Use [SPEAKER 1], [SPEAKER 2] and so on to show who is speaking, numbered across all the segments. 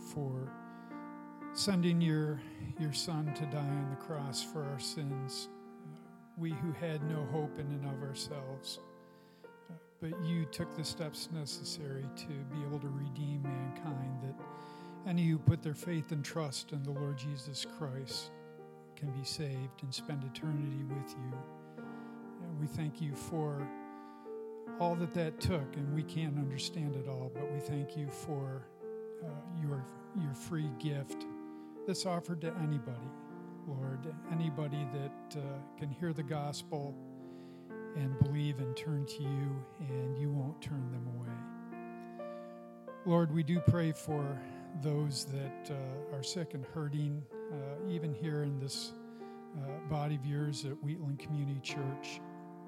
[SPEAKER 1] for sending your Son to die on the cross for our sins. We who had no hope in and of ourselves. But you took the steps necessary to be able to redeem mankind, that any who put their faith and trust in the Lord Jesus Christ can be saved and spend eternity with you. And we thank you for all that took, and we can't understand it all, but we thank you for your free gift that's offered to anybody, Lord, anybody that can hear the gospel and believe and turn to you, and you won't turn them away. Lord, we do pray for those that are sick and hurting, even here in this body of yours at Wheatland Community Church.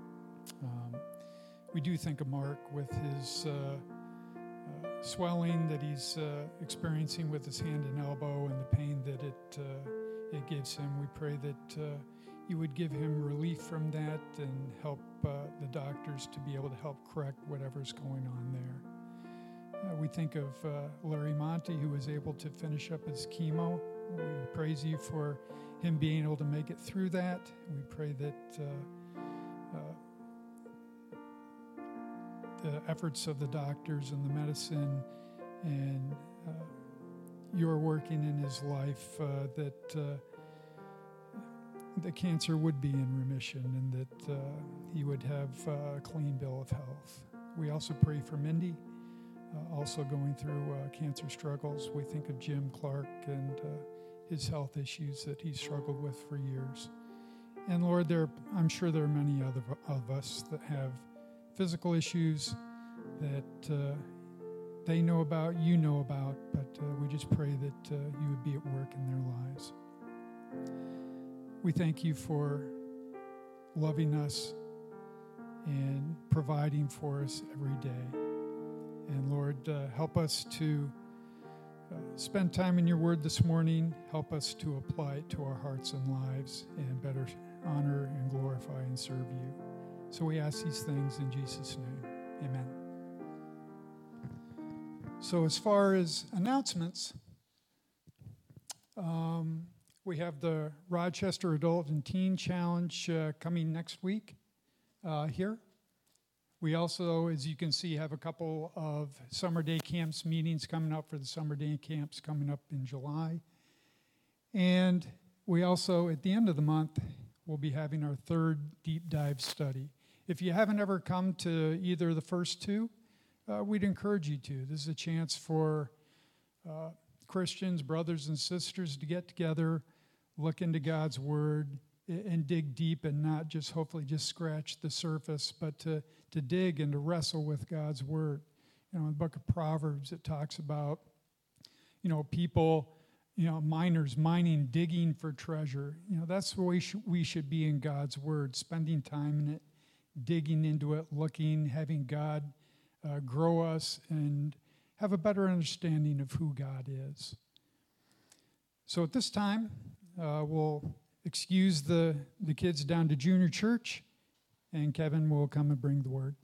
[SPEAKER 1] We do think of Mark with his swelling that he's experiencing with his hand and elbow and the pain that it gives him. We pray that you would give him relief from that and help the doctors to be able to help correct whatever's going on there. We think of Larry Monty, who was able to finish up his chemo. We praise you for him being able to make it through that. We pray that the efforts of the doctors and the medicine and your working in his life, that the cancer would be in remission and that he would have a clean bill of health. We also pray for Mindy, also going through cancer struggles. We think of Jim Clark and his health issues that he struggled with for years. And Lord, I'm sure there are many other of us that have physical issues that they know about, you know about, but we just pray that you would be at work in their lives. We thank you for loving us and providing for us every day. And Lord, help us to spend time in your word this morning. Help us to apply it to our hearts and lives and better honor and glorify and serve you. So we ask these things in Jesus' name. Amen. So as far as announcements, we have the Rochester Adult and Teen Challenge coming next week here. We also, as you can see, have a couple of summer day camps meetings coming up for the summer day camps coming up in July. And we also, at the end of the month, will be having our third deep dive study. If you haven't ever come to either of the first two, we'd encourage you to. This is a chance for Christians, brothers and sisters to get together, look into God's Word, and dig deep and not just hopefully just scratch the surface, but to dig and to wrestle with God's Word. You know, in the book of Proverbs, it talks about, people, miners mining, digging for treasure. That's the way we should be in God's Word, spending time in it, digging into it, looking, having God grow us and have a better understanding of who God is. So at this time, we'll excuse the kids down to junior church, and Kevin will come and bring the word.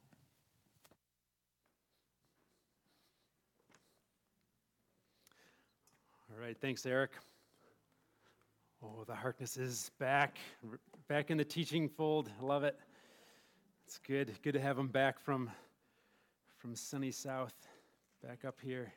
[SPEAKER 2] All right, thanks, Eric. Oh, the Harkness is back in the teaching fold. I love it. It's good to have them back from sunny South, back up here.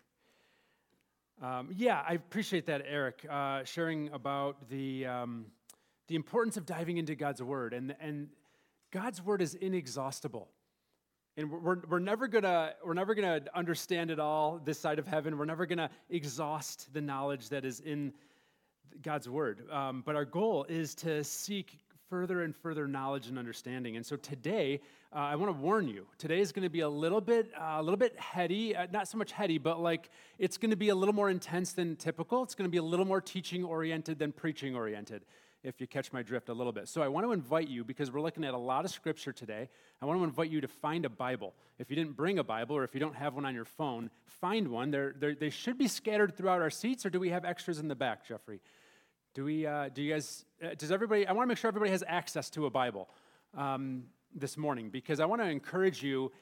[SPEAKER 2] I appreciate that, Eric, sharing about the importance of diving into God's Word, and God's Word is inexhaustible, and we're never gonna understand it all this side of heaven. We're never gonna exhaust the knowledge that is in God's Word, but our goal is to seek further and further knowledge and understanding. And so today, I want to warn you. Today is going to be a little bit heady, not so much heady, but it's going to be a little more intense than typical. It's going to be a little more teaching oriented than preaching oriented, if you catch my drift a little bit. So I want to invite you, because we're looking at a lot of scripture today, I want to invite you to find a Bible. If you didn't bring a Bible, or if you don't have one on your phone, find one. They should be scattered throughout our seats, or do we have extras in the back, Jeffrey? Do you guys, does everybody, I want to make sure everybody has access to a Bible this morning, because I want to encourage you,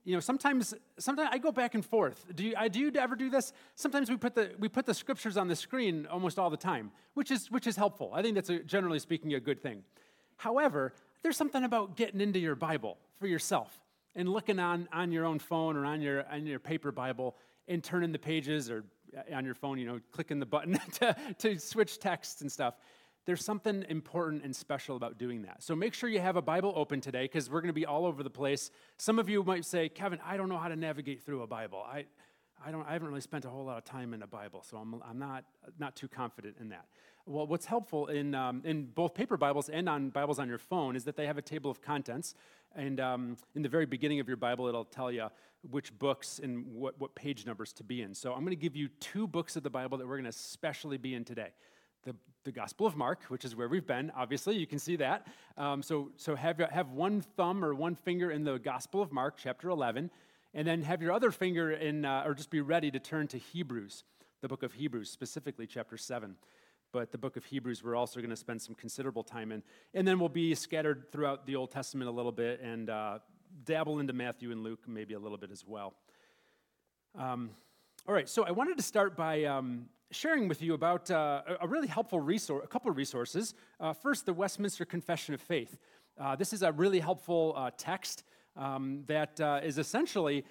[SPEAKER 2] sometimes I go back and forth. Do you ever do this? Sometimes we put the scriptures on the screen almost all the time, which is helpful. I think that's generally speaking a good thing. However, there's something about getting into your Bible for yourself and looking on your own phone or on your paper Bible and turning the pages, or on your phone, clicking the button to switch texts and stuff. There's something important and special about doing that. So make sure you have a Bible open today, because we're going to be all over the place. Some of you might say, Kevin, I don't know how to navigate through a Bible. I haven't really spent a whole lot of time in a Bible, so I'm not too confident in that. Well, what's helpful in both paper Bibles and on Bibles on your phone is that they have a table of contents, and in the very beginning of your Bible, it'll tell you which books and what page numbers to be in. So I'm going to give you 2 books of the Bible that we're going to especially be in today. The Gospel of Mark, which is where we've been, obviously, you can see that. So have one thumb or one finger in the Gospel of Mark, chapter 11, and then have your other finger in, or just be ready to turn to Hebrews, the book of Hebrews, specifically chapter 7. But the book of Hebrews we're also going to spend some considerable time in. And then we'll be scattered throughout the Old Testament a little bit and dabble into Matthew and Luke maybe a little bit as well. All right, so I wanted to start by sharing with you about a really helpful resource, a couple of resources. First, the Westminster Confession of Faith. This is a really helpful text that is essentially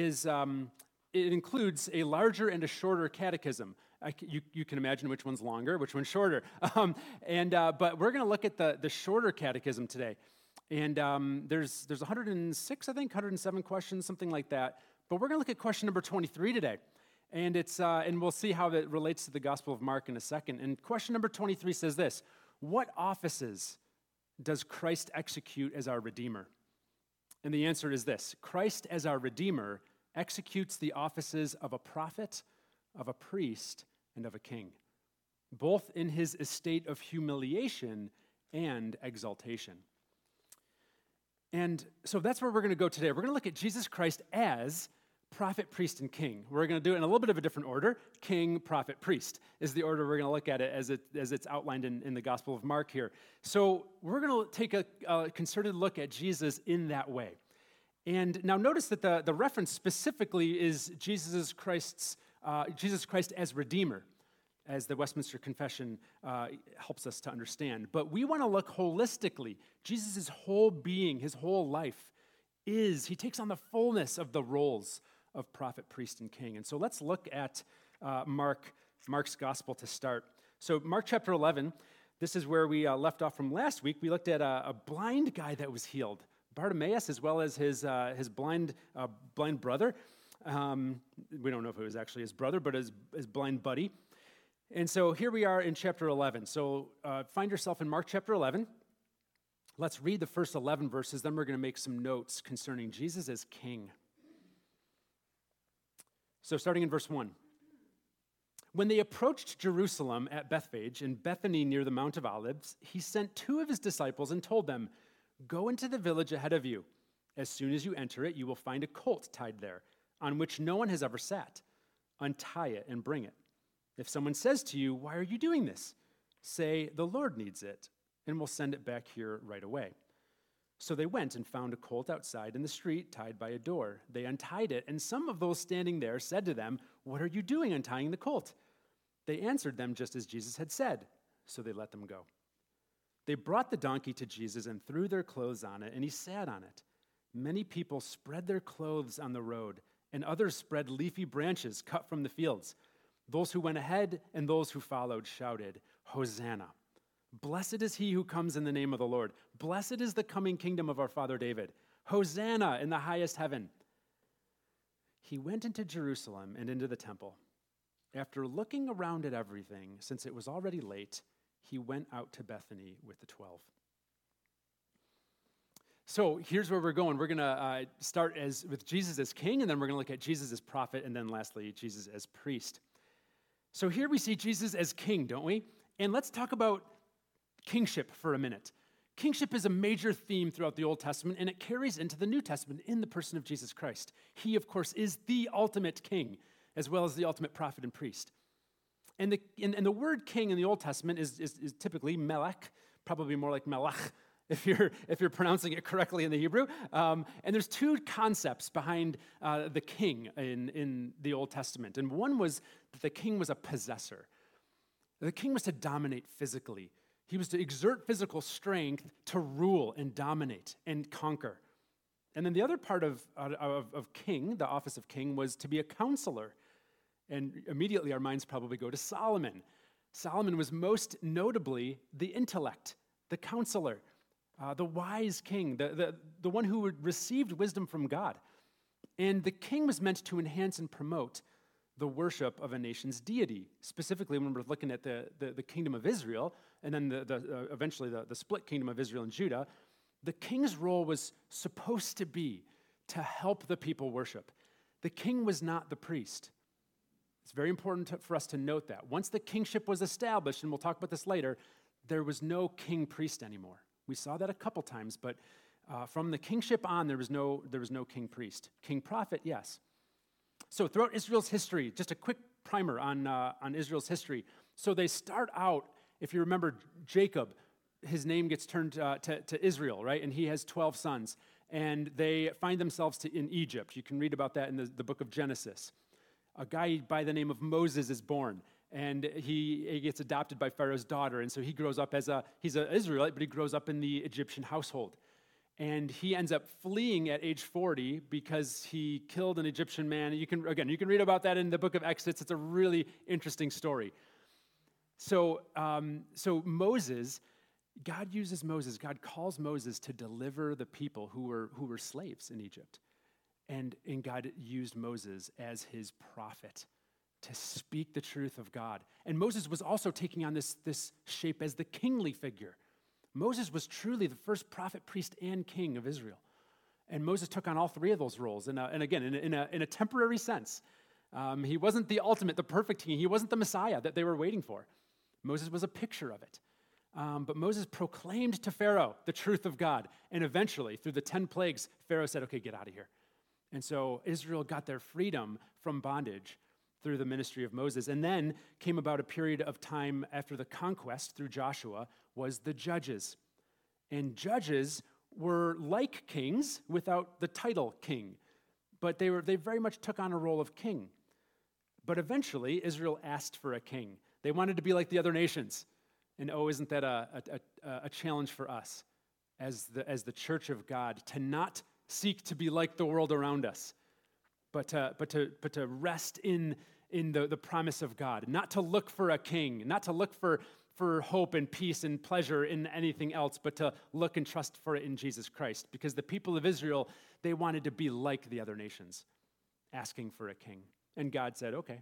[SPEAKER 2] it includes a larger and a shorter catechism. You can imagine which one's longer, which one's shorter. But we're going to look at the shorter catechism today. And there's 106, I think, 107 questions, something like that. But we're going to look at question number 23 today. And and we'll see how that relates to the Gospel of Mark in a second. And question number 23 says this: what offices does Christ execute as our Redeemer? And the answer is this: Christ as our Redeemer executes the offices of a prophet, of a priest, and of a king, both in his estate of humiliation and exaltation. And so that's where we're going to go today. We're going to look at Jesus Christ as prophet, priest, and king. We're going to do it in a little bit of a different order. King, prophet, priest is the order we're going to look at it as it's outlined in the Gospel of Mark here. So we're going to take a concerted look at Jesus in that way. And now notice that the reference specifically is Jesus Christ as Redeemer, as the Westminster Confession helps us to understand. But we want to look holistically. Jesus' whole being, his whole life, he takes on the fullness of the roles of prophet, priest, and king. And so let's look at Mark's gospel to start. So Mark chapter 11, this is where we left off from last week. We looked at a blind guy that was healed, Bartimaeus, as well as his blind brother. We don't know if it was actually his brother, but his blind buddy. And so here we are in chapter 11. So find yourself in Mark chapter 11. Let's read the first 11 verses, then we're going to make some notes concerning Jesus as king. So starting in verse 1. When they approached Jerusalem at Bethphage and Bethany near the Mount of Olives, he sent 2 of his disciples and told them, "Go into the village ahead of you. As soon as you enter it, you will find a colt tied there, on which no one has ever sat. Untie it and bring it. If someone says to you, 'Why are you doing this?' say, 'The Lord needs it,' and we'll send it back here right away." So they went and found a colt outside in the street, tied by a door. They untied it, and some of those standing there said to them, "What are you doing untying the colt?" They answered them just as Jesus had said, so they let them go. They brought the donkey to Jesus and threw their clothes on it, and he sat on it. Many people spread their clothes on the road, and others spread leafy branches cut from the fields. Those who went ahead and those who followed shouted, "Hosanna! Blessed is he who comes in the name of the Lord. Blessed is the coming kingdom of our father David. Hosanna in the highest heaven." He went into Jerusalem and into the temple. After looking around at everything, since it was already late, he went out to Bethany with the 12. So here's where we're going. We're going to start with Jesus as king, and then we're going to look at Jesus as prophet, and then lastly, Jesus as priest. So here we see Jesus as king, don't we? And let's talk about kingship for a minute. Kingship is a major theme throughout the Old Testament, and it carries into the New Testament in the person of Jesus Christ. He, of course, is the ultimate king, as well as the ultimate prophet and priest. And the word king in the Old Testament is typically melech, probably more like melech if you're pronouncing it correctly in the Hebrew. And there's two concepts behind the king in the Old Testament. And one was that the king was a possessor. The king was to dominate physically. He was to exert physical strength to rule and dominate and conquer. And then the other part of king, the office of king, was to be a counselor. And immediately our minds probably go to Solomon. Solomon was most notably the intellect, the counselor, the wise king, the one who received wisdom from God. And the king was meant to enhance and promote the worship of a nation's deity. Specifically, when we're looking at the kingdom of Israel, and then eventually the split kingdom of Israel and Judah, the king's role was supposed to be to help the people worship. The king was not the priest. It's very important for us to note that. Once the kingship was established, and we'll talk about this later, there was no king-priest anymore. We saw that a couple times, but from the kingship on, there was no king-priest. King-prophet, yes. So throughout Israel's history, just a quick primer on Israel's history. So they start out, if you remember Jacob, his name gets turned to Israel, right? And he has 12 sons. And they find themselves in Egypt. You can read about that in the book of Genesis. A guy by the name of Moses is born. And he gets adopted by Pharaoh's daughter. And so he grows up he's an Israelite, but he grows up in the Egyptian household. And he ends up fleeing at age 40 because he killed an Egyptian man. You can read about that in the book of Exodus. It's a really interesting story. So Moses, God uses Moses. God calls Moses to deliver the people who were slaves in Egypt. And God used Moses as his prophet to speak the truth of God. And Moses was also taking on this shape as the kingly figure. Moses was truly the first prophet, priest, and king of Israel. And Moses took on all three of those roles. And again, in a temporary sense. He wasn't the ultimate, the perfect king. He wasn't the Messiah that they were waiting for. Moses was a picture of it. But Moses proclaimed to Pharaoh the truth of God. And eventually, through the 10 plagues, Pharaoh said, okay, get out of here. And so Israel got their freedom from bondage through the ministry of Moses. And then came about a period of time after the conquest through Joshua was the judges. And judges were like kings without the title king. But they very much took on a role of king. But eventually, Israel asked for a king. They wanted to be like the other nations. And isn't that a challenge for us as the church of God to not seek to be like the world around us, but to rest in the promise of God, not to look for a king, not to look for hope and peace and pleasure in anything else, but to look and trust for it in Jesus Christ. Because the people of Israel, they wanted to be like the other nations, asking for a king. And God said, okay.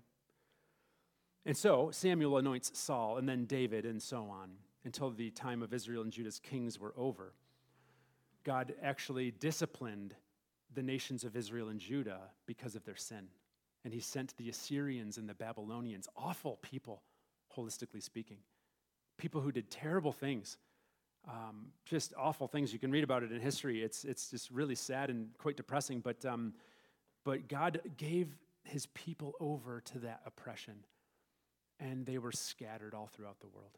[SPEAKER 2] And so Samuel anoints Saul and then David and so on until the time of Israel and Judah's kings were over. God actually disciplined the nations of Israel and Judah because of their sin. And he sent the Assyrians and the Babylonians, awful people, holistically speaking. People who did terrible things, just awful things. You can read about it in history. It's just really sad and quite depressing. But God gave his people over to that oppression. And they were scattered all throughout the world.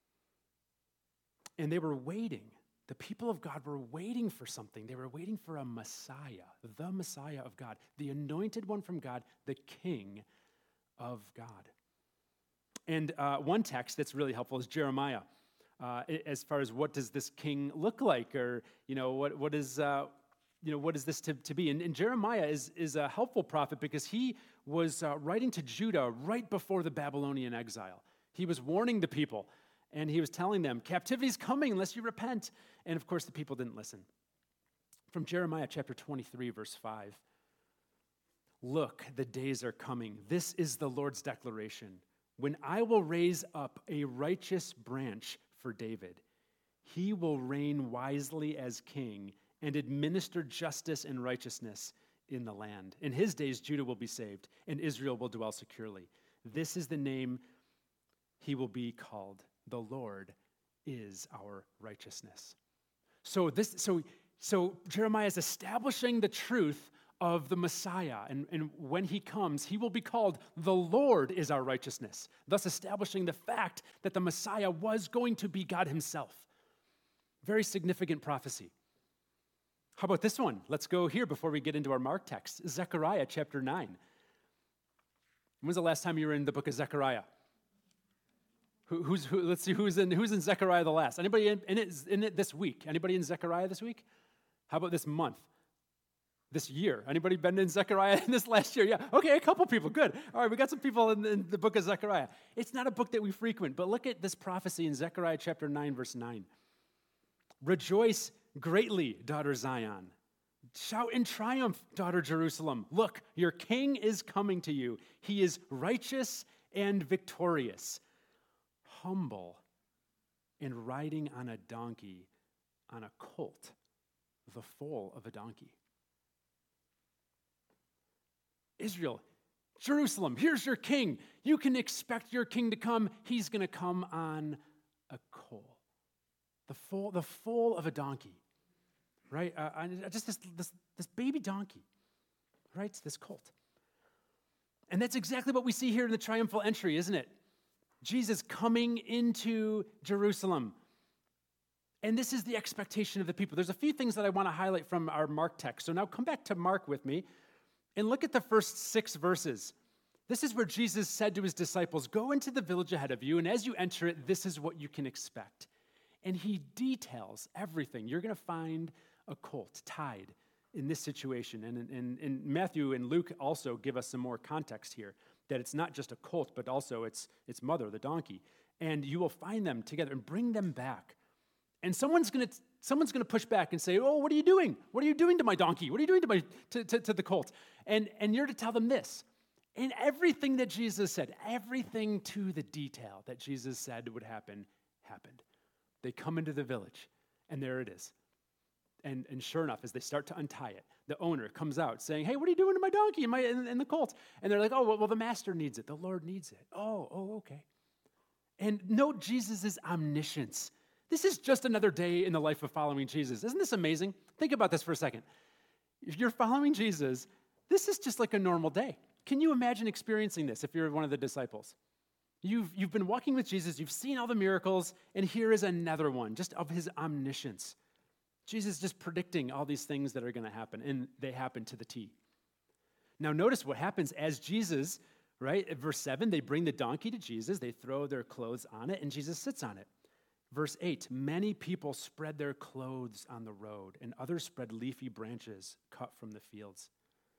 [SPEAKER 2] And they were waiting. The people of God were waiting for something. They were waiting for a Messiah, the Messiah of God, the anointed one from God, the King of God. And one text that's really helpful is Jeremiah, as far as what does this king look like, or what is this to be? And Jeremiah is a helpful prophet because he was writing to Judah right before the Babylonian exile. He was warning the people, and he was telling them, captivity's coming unless you repent. And of course, the people didn't listen. From Jeremiah chapter 23, verse 5. Look, the days are coming. This is the Lord's declaration. When I will raise up a righteous branch for David, he will reign wisely as king and administer justice and righteousness in the land. In his days, Judah will be saved, and Israel will dwell securely. This is the name he will be called. The Lord is our righteousness. So Jeremiah is establishing the truth of the Messiah, and when he comes, he will be called the Lord is our righteousness, thus establishing the fact that the Messiah was going to be God himself. Very significant prophecy. How about this one? Let's go here before we get into our Mark text. Zechariah chapter 9. When's the last time you were in the book of Zechariah? Let's see who's in Zechariah the last. Anybody in it this week? Anybody in Zechariah this week? How about this month? This year? Anybody been in Zechariah in this last year? Yeah. Okay, a couple people. Good. All right, we got some people in the book of Zechariah. It's not a book that we frequent, but look at this prophecy in Zechariah chapter 9, verse 9. Rejoice greatly, daughter Zion. Shout in triumph, daughter Jerusalem. Look, your king is coming to you. He is righteous and victorious, humble, and riding on a donkey, on a colt, the foal of a donkey. Israel, Jerusalem, here's your king. You can expect your king to come. He's going to come on a colt, the foal of a donkey. Right? Just this baby donkey, right? This colt. And that's exactly what we see here in the triumphal entry, isn't it? Jesus coming into Jerusalem. And this is the expectation of the people. There's a few things that I want to highlight from our Mark text. So now come back to Mark with me and look at the first 6 verses. This is where Jesus said to his disciples, go into the village ahead of you, and as you enter it, this is what you can expect. And he details everything. You're going to find a colt tied in this situation. And Matthew and Luke also give us some more context here, that it's not just a colt, but also its mother, the donkey. And you will find them together and bring them back. And someone's going to push back and say, oh, what are you doing? What are you doing to my donkey? What are you doing to the colt? And you're to tell them this. And everything that Jesus said, everything to the detail that Jesus said would happen, happened. They come into the village, and there it is. And sure enough, as they start to untie it, the owner comes out saying, hey, what are you doing to my donkey and the colt? And they're like, oh, well, the master needs it. The Lord needs it. Oh, okay. And note Jesus' omniscience. This is just another day in the life of following Jesus. Isn't this amazing? Think about this for a second. If you're following Jesus, this is just like a normal day. Can you imagine experiencing this if you're one of the disciples? You've been walking with Jesus, you've seen all the miracles, and here is another one, just of his omniscience. Jesus just predicting all these things that are going to happen, and they happen to the T. Now notice what happens as Jesus, right, at verse 7, they bring the donkey to Jesus, they throw their clothes on it, and Jesus sits on it. Verse 8, many people spread their clothes on the road, and others spread leafy branches cut from the fields.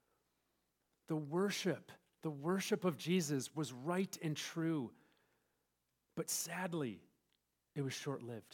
[SPEAKER 2] The worship of Jesus was right and true, but sadly, it was short-lived.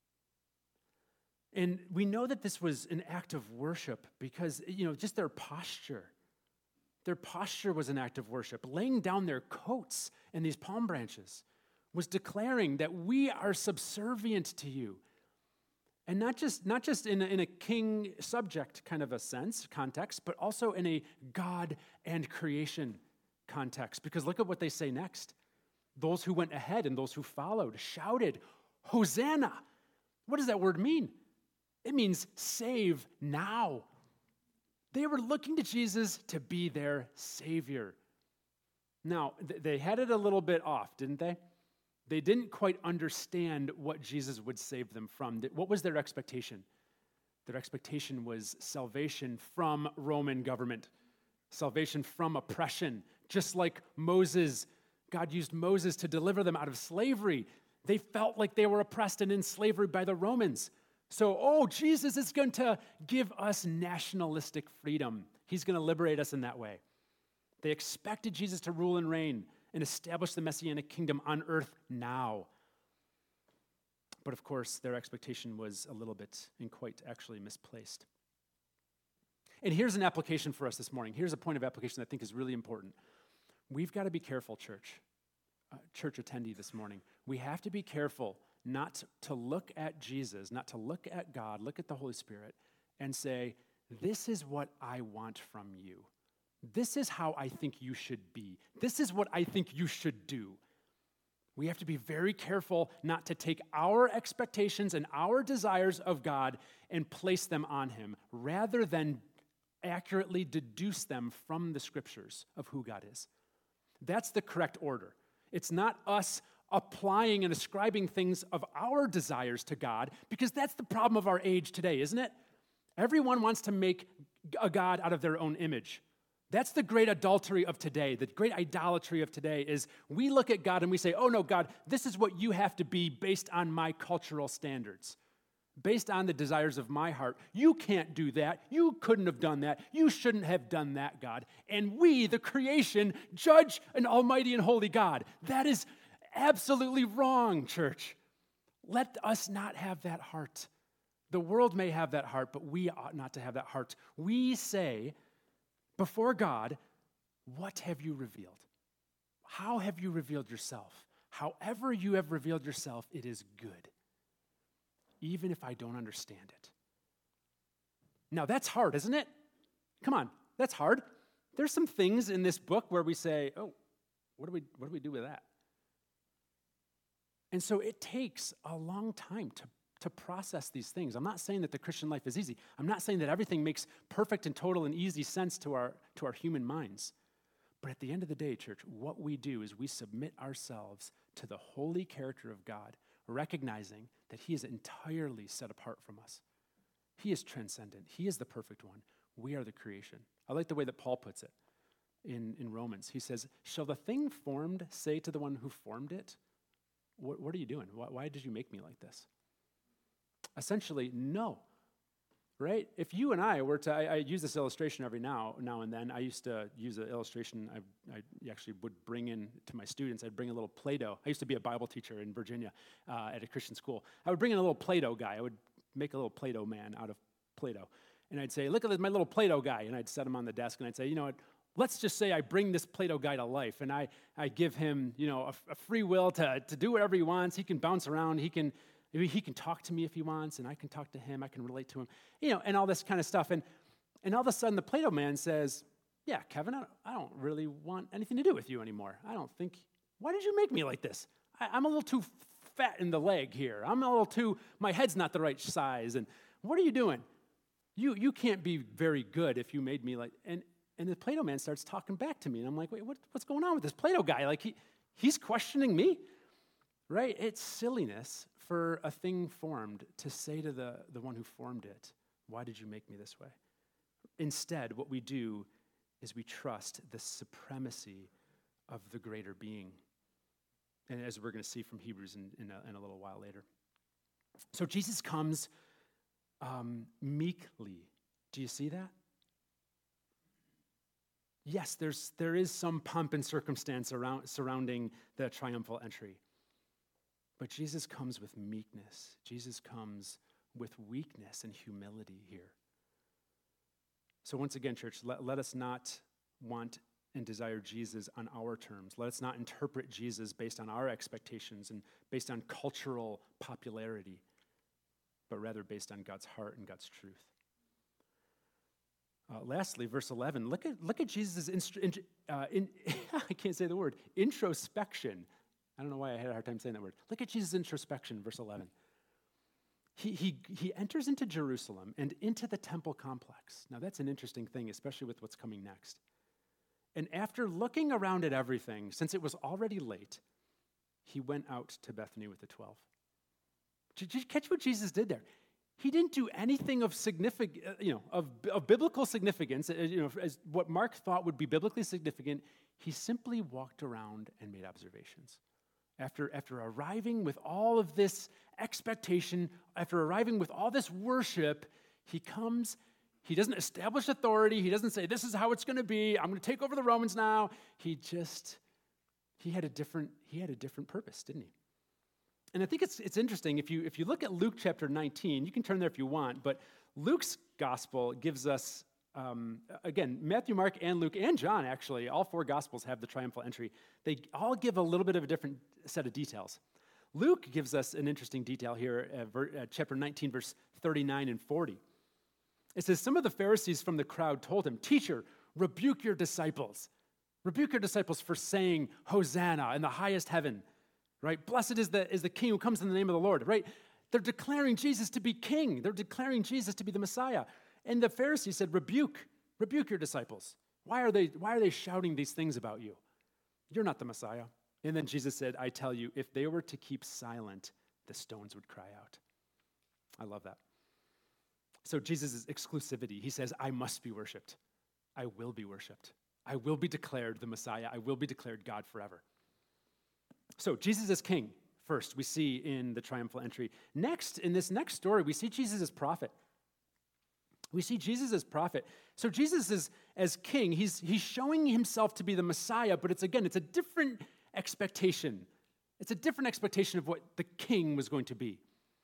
[SPEAKER 2] And we know that this was an act of worship because, just their posture. Their posture was an act of worship. Laying down their coats and these palm branches was declaring that we are subservient to you. And not just in a king subject kind of a context, but also in a God and creation context. Because look at what they say next. Those who went ahead and those who followed shouted, Hosanna. What does that word mean? It means save now. They were looking to Jesus to be their Savior. Now, they had it a little bit off, didn't they? They didn't quite understand what Jesus would save them from. What was their expectation? Their expectation was salvation from Roman government, salvation from oppression. Just like Moses, God used Moses to deliver them out of slavery. They felt like they were oppressed and in slavery by the Romans. So, Jesus is going to give us nationalistic freedom. He's going to liberate us in that way. They expected Jesus to rule and reign and establish the Messianic kingdom on earth now. But of course, their expectation was a little bit and quite actually misplaced. And here's an application for us this morning. Here's a point of application that I think is really important. We've got to be careful, church attendee this morning. We have to be careful not to look at Jesus, not to look at God, look at the Holy Spirit, and say, this is what I want from you. This is how I think you should be. This is what I think you should do. We have to be very careful not to take our expectations and our desires of God and place them on him, rather than accurately deduce them from the scriptures of who God is. That's the correct order. It's not us applying and ascribing things of our desires to God, because that's the problem of our age today, isn't it? Everyone wants to make a God out of their own image. That's the great adultery of today. The great idolatry of today is we look at God and we say, oh no, God, this is what you have to be based on my cultural standards, based on the desires of my heart. You can't do that. You couldn't have done that. You shouldn't have done that, God. And we, the creation, judge an almighty and holy God. That is absolutely wrong, church. Let us not have that heart. The world may have that heart, but we ought not to have that heart. We say, before God, what have you revealed? How have you revealed yourself? However you have revealed yourself, it is good, even if I don't understand it. Now, that's hard, isn't it? Come on, that's hard. There's some things in this book where we say, oh, what do we do with that? And so it takes a long time to process these things. I'm not saying that the Christian life is easy. I'm not saying that everything makes perfect and total and easy sense to our human minds. But at the end of the day, church, what we do is we submit ourselves to the holy character of God, recognizing that he is entirely set apart from us. He is transcendent. He is the perfect one. We are the creation. I like the way that Paul puts it in Romans. He says, shall the thing formed say to the one who formed it, what are you doing? Why did you make me like this? Essentially, no, right? If you and I were to, I use this illustration every now and then. I used to use an illustration I actually would bring in to my students. I'd bring a little Play-Doh. I used to be a Bible teacher in Virginia at a Christian school. I would bring in a little Play-Doh guy. I would make a little Play-Doh man out of Play-Doh. And I'd say, look at my little Play-Doh guy. And I'd set him on the desk, and I'd say, you know what? Let's just say I bring this Play-Doh guy to life, and I give him, a free will to do whatever he wants. He can bounce around. He can talk to me if he wants, and I can talk to him. I can relate to him, and all this kind of stuff. And all of a sudden, the Play-Doh man says, yeah, Kevin, I don't really want anything to do with you anymore. Why did you make me like this? I'm a little too fat in the leg here. My head's not the right size. And what are you doing? You can't be very good if you made me like, and the Play-Doh man starts talking back to me. And I'm like, wait, what's going on with this Play-Doh guy? Like, he's questioning me, right? It's silliness for a thing formed to say to the one who formed it, why did you make me this way? Instead, what we do is we trust the supremacy of the greater being. And as we're going to see from Hebrews in a little while later. So Jesus comes meekly. Do you see that? Yes, there is some pomp and circumstance surrounding the triumphal entry. But Jesus comes with meekness. Jesus comes with weakness and humility here. So once again, church, let us not want and desire Jesus on our terms. Let us not interpret Jesus based on our expectations and based on cultural popularity, but rather based on God's heart and God's truth. Lastly, verse 11, look at Jesus' I can't say the word, introspection. I don't know why I had a hard time saying that word. Look at Jesus' introspection, verse 11. He enters into Jerusalem and into the temple complex. Now that's an interesting thing, especially with what's coming next. And after looking around at everything, since it was already late, he went out to Bethany with the 12. Did you catch what Jesus did there? He didn't do anything of significant, of biblical significance, as what Mark thought would be biblically significant. He simply walked around and made observations. After arriving with all of this expectation, after arriving with all this worship, he comes, he doesn't establish authority, he doesn't say, this is how it's going to be, I'm going to take over the Romans now. He had a different purpose, didn't he? And I think it's interesting, if you look at Luke chapter 19, you can turn there if you want, but Luke's gospel gives us, again, Matthew, Mark, and Luke, and John, actually, all four gospels have the triumphal entry. They all give a little bit of a different set of details. Luke gives us an interesting detail here, chapter 19, verse 39 and 40. It says, some of the Pharisees from the crowd told him, teacher, rebuke your disciples. Rebuke your disciples for saying, Hosanna in the highest heaven. Right? Blessed is the king who comes in the name of the Lord, right? They're declaring Jesus to be king. They're declaring Jesus to be the Messiah. And the Pharisees said, rebuke your disciples. Why are they shouting these things about you? You're not the Messiah. And then Jesus said, I tell you, if they were to keep silent, the stones would cry out. I love that. So Jesus' exclusivity, he says, I must be worshiped. I will be worshiped. I will be declared the Messiah. I will be declared God forever. So Jesus is king. First, we see in the triumphal entry. Next, in this next story, we see Jesus as prophet. We see Jesus as prophet. So Jesus is as king. He's showing himself to be the Messiah, but it's a different expectation. It's a different expectation of what the king was going to be.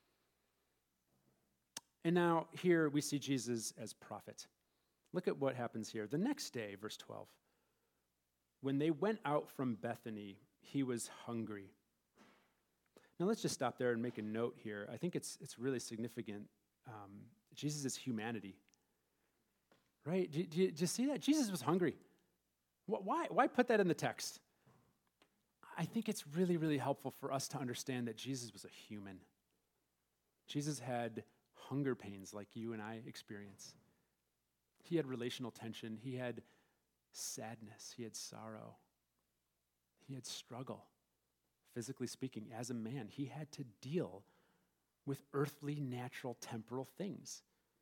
[SPEAKER 2] And now here we see Jesus as prophet. Look at what happens here. The next day, verse 12. When they went out from Bethany, he was hungry. Now let's just stop there and make a note here. I think it's really significant. Jesus' humanity. Right? Do you see that? Jesus was hungry. Why put that in the text? I think it's really, really helpful for us to understand that Jesus was a human. Jesus had hunger pains like you and I experience. He had relational tension. He had sadness. He had sorrow. He had struggle. Physically speaking, as a man, he had to deal with earthly, natural, temporal things.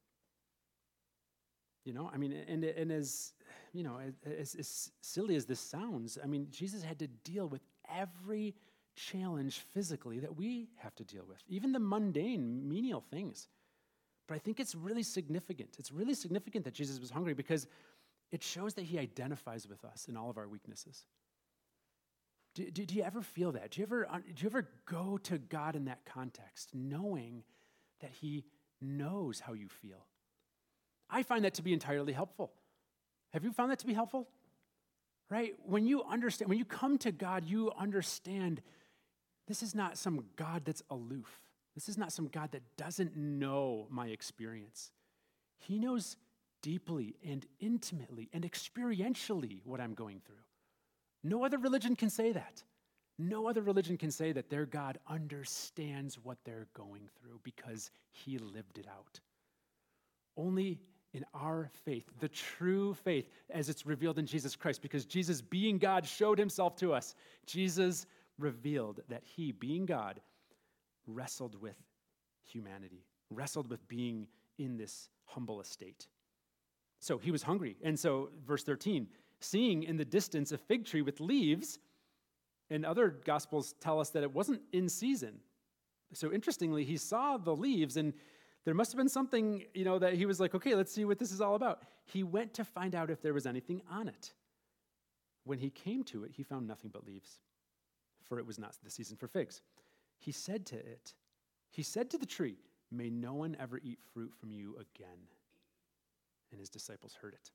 [SPEAKER 2] And as silly as this sounds, Jesus had to deal with every challenge physically that we have to deal with, even the mundane, menial things. But I think it's really significant. It's really significant that Jesus was hungry because it shows that he identifies with us in all of our weaknesses. Do you ever feel that? Do you ever go to God in that context, knowing that he knows how you feel? I find that to be entirely helpful. Have you found that to be helpful? Right? When you understand, when you come to God, you understand this is not some God that's aloof. This is not some God that doesn't know my experience. He knows deeply and intimately and experientially what I'm going through. No other religion can say that. No other religion can say that their God understands what they're going through because he lived it out. Only in our faith, the true faith as it's revealed in Jesus Christ, because Jesus, being God, showed himself to us. Jesus revealed that he, being God, wrestled with humanity, wrestled with being in this humble estate. So he was hungry. And so, verse 13, seeing in the distance a fig tree with leaves, and other gospels tell us that it wasn't in season. So interestingly, he saw the leaves, and there must have been something, that he was like, okay, let's see what this is all about. He went to find out if there was anything on it. When he came to it, he found nothing but leaves, for it was not the season for figs. He said to the tree, may no one ever eat fruit from you again. And his disciples heard it.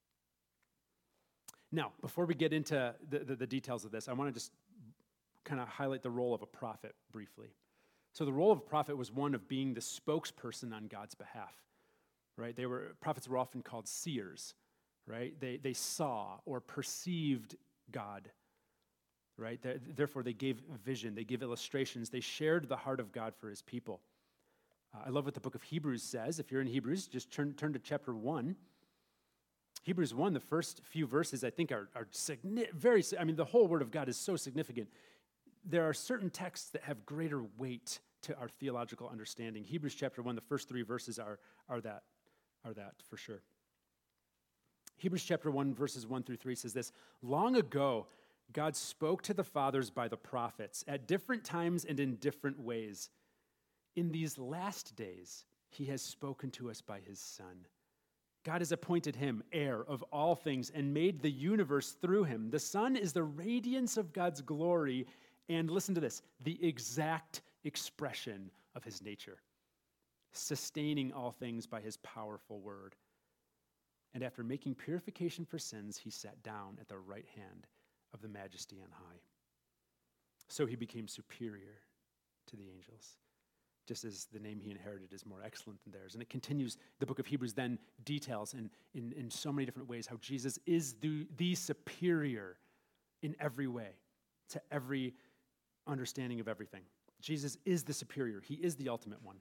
[SPEAKER 2] Now, before we get into the details of this, I want to just kind of highlight the role of a prophet briefly. So the role of a prophet was one of being the spokesperson on God's behalf, right? Prophets were often called seers, right? They saw or perceived God, right? Therefore, they gave vision, they gave illustrations, they shared the heart of God for his people. I love what the book of Hebrews says. If you're in Hebrews, just turn to chapter 1. Hebrews 1, the first few verses, I think, are the whole word of God is so significant. There are certain texts that have greater weight to our theological understanding. Hebrews chapter 1, the first 3 verses are that for sure. Hebrews chapter 1, verses 1 through 3 says this, long ago, God spoke to the fathers by the prophets at different times and in different ways. In these last days, he has spoken to us by his Son. God has appointed him heir of all things and made the universe through him. The Son is the radiance of God's glory and, listen to this, the exact expression of his nature, sustaining all things by his powerful word. And after making purification for sins, he sat down at the right hand of the Majesty on high. So he became superior to the angels, just as the name he inherited is more excellent than theirs. And it continues, the book of Hebrews then details in so many different ways how Jesus is the superior in every way to every understanding of everything. Jesus is the superior. He is the ultimate one.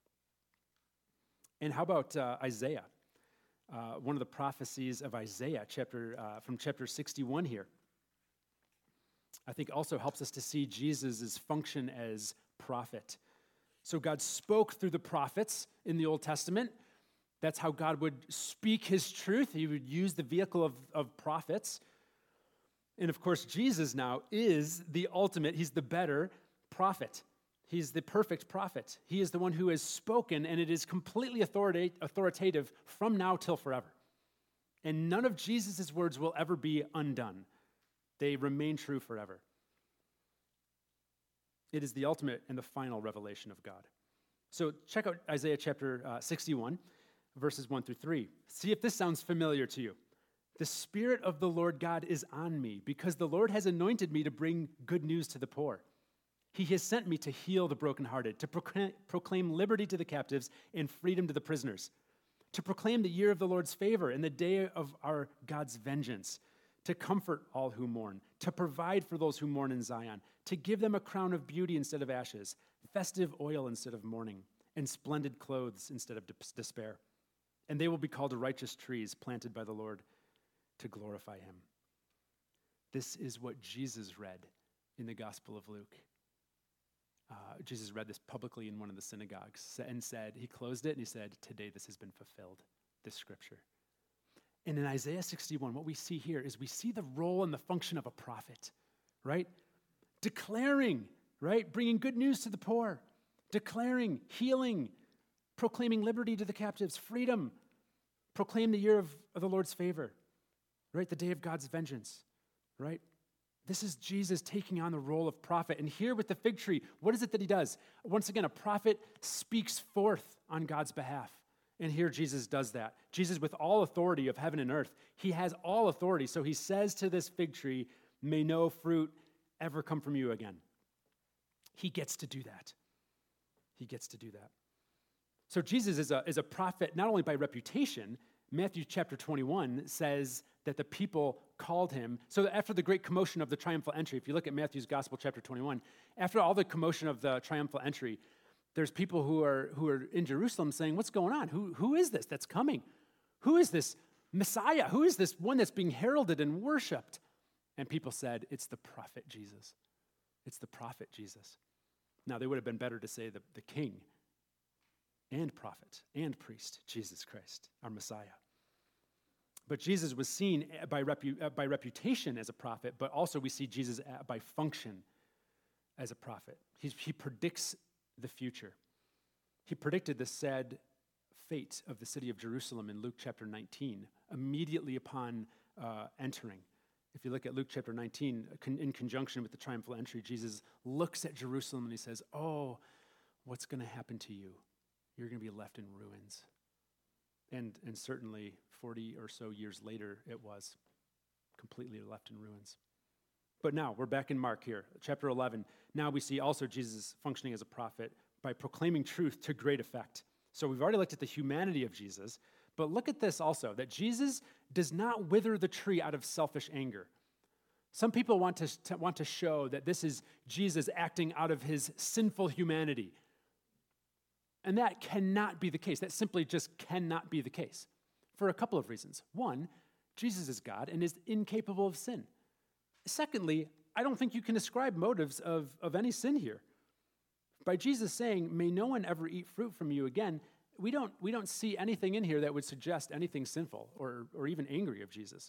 [SPEAKER 2] And how about Isaiah? One of the prophecies of Isaiah, from chapter 61 here. I think also helps us to see Jesus' function as prophet. So God spoke through the prophets in the Old Testament. That's how God would speak his truth. He would use the vehicle of prophets. And of course, Jesus now is the ultimate, he's the better prophet. He's the perfect prophet. He is the one who has spoken, and it is completely authoritative from now till forever. And none of Jesus' words will ever be undone. They remain true forever. It is the ultimate and the final revelation of God. So check out Isaiah chapter 61, verses 1 through 3. See if this sounds familiar to you. The Spirit of the Lord God is on me, because the Lord has anointed me to bring good news to the poor. He has sent me to heal the brokenhearted, to proclaim liberty to the captives and freedom to the prisoners, to proclaim the year of the Lord's favor and the day of our God's vengeance, to comfort all who mourn, to provide for those who mourn in Zion, to give them a crown of beauty instead of ashes, festive oil instead of mourning, and splendid clothes instead of despair. And they will be called righteous trees planted by the Lord to glorify him. This is what Jesus read in the Gospel of Luke. Jesus read this publicly in one of the synagogues and said, he closed it and he said, today this has been fulfilled, this scripture. And in Isaiah 61, what we see here is we see the role and the function of a prophet, right? Declaring, right? Bringing good news to the poor, declaring healing, proclaiming liberty to the captives, freedom, proclaim the year of the Lord's favor, right? The day of God's vengeance, right? This is Jesus taking on the role of prophet. And here with the fig tree, what is it that he does? Once again, a prophet speaks forth on God's behalf. And here Jesus does that. Jesus, with all authority of heaven and earth, he has all authority. So he says to this fig tree, may no fruit ever come from you again. He gets to do that. He gets to do that. So Jesus is a prophet not only by reputation. Matthew chapter 21 says that the people called him. So after the great commotion of the triumphal entry, if you look at Matthew's Gospel chapter 21, after all the commotion of the triumphal entry, there's people who are in Jerusalem saying, what's going on? Who is this that's coming? Who is this Messiah? Who is this one that's being heralded and worshiped? And people said, it's the prophet Jesus. It's the prophet Jesus. Now, they would have been better to say the king and prophet and priest, Jesus Christ, our Messiah. But Jesus was seen by reputation as a prophet, but also we see Jesus by function as a prophet. He predicts the future. He predicted the sad fate of the city of Jerusalem in Luke chapter 19, immediately upon entering. If you look at Luke chapter 19, in conjunction with the triumphal entry, Jesus looks at Jerusalem and he says, oh, what's going to happen to you? You're going to be left in ruins. And certainly 40 or so years later, it was completely left in ruins. But now, we're back in Mark here, chapter 11. Now we see also Jesus functioning as a prophet by proclaiming truth to great effect. So we've already looked at the humanity of Jesus, but look at this also, that Jesus does not wither the tree out of selfish anger. Some people want to show that this is Jesus acting out of his sinful humanity. And that cannot be the case. That simply just cannot be the case for a couple of reasons. One, Jesus is God and is incapable of sin. Secondly, I don't think you can ascribe motives of any sin here. By Jesus saying, may no one ever eat fruit from you again, we don't see anything in here that would suggest anything sinful or even angry of Jesus.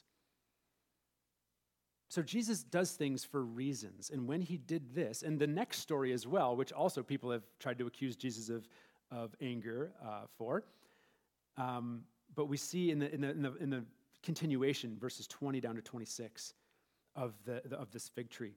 [SPEAKER 2] So Jesus does things for reasons. And when he did this, and the next story as well, which also people have tried to accuse Jesus of anger for. But we see in the continuation, verses 20 down to 26 of this fig tree.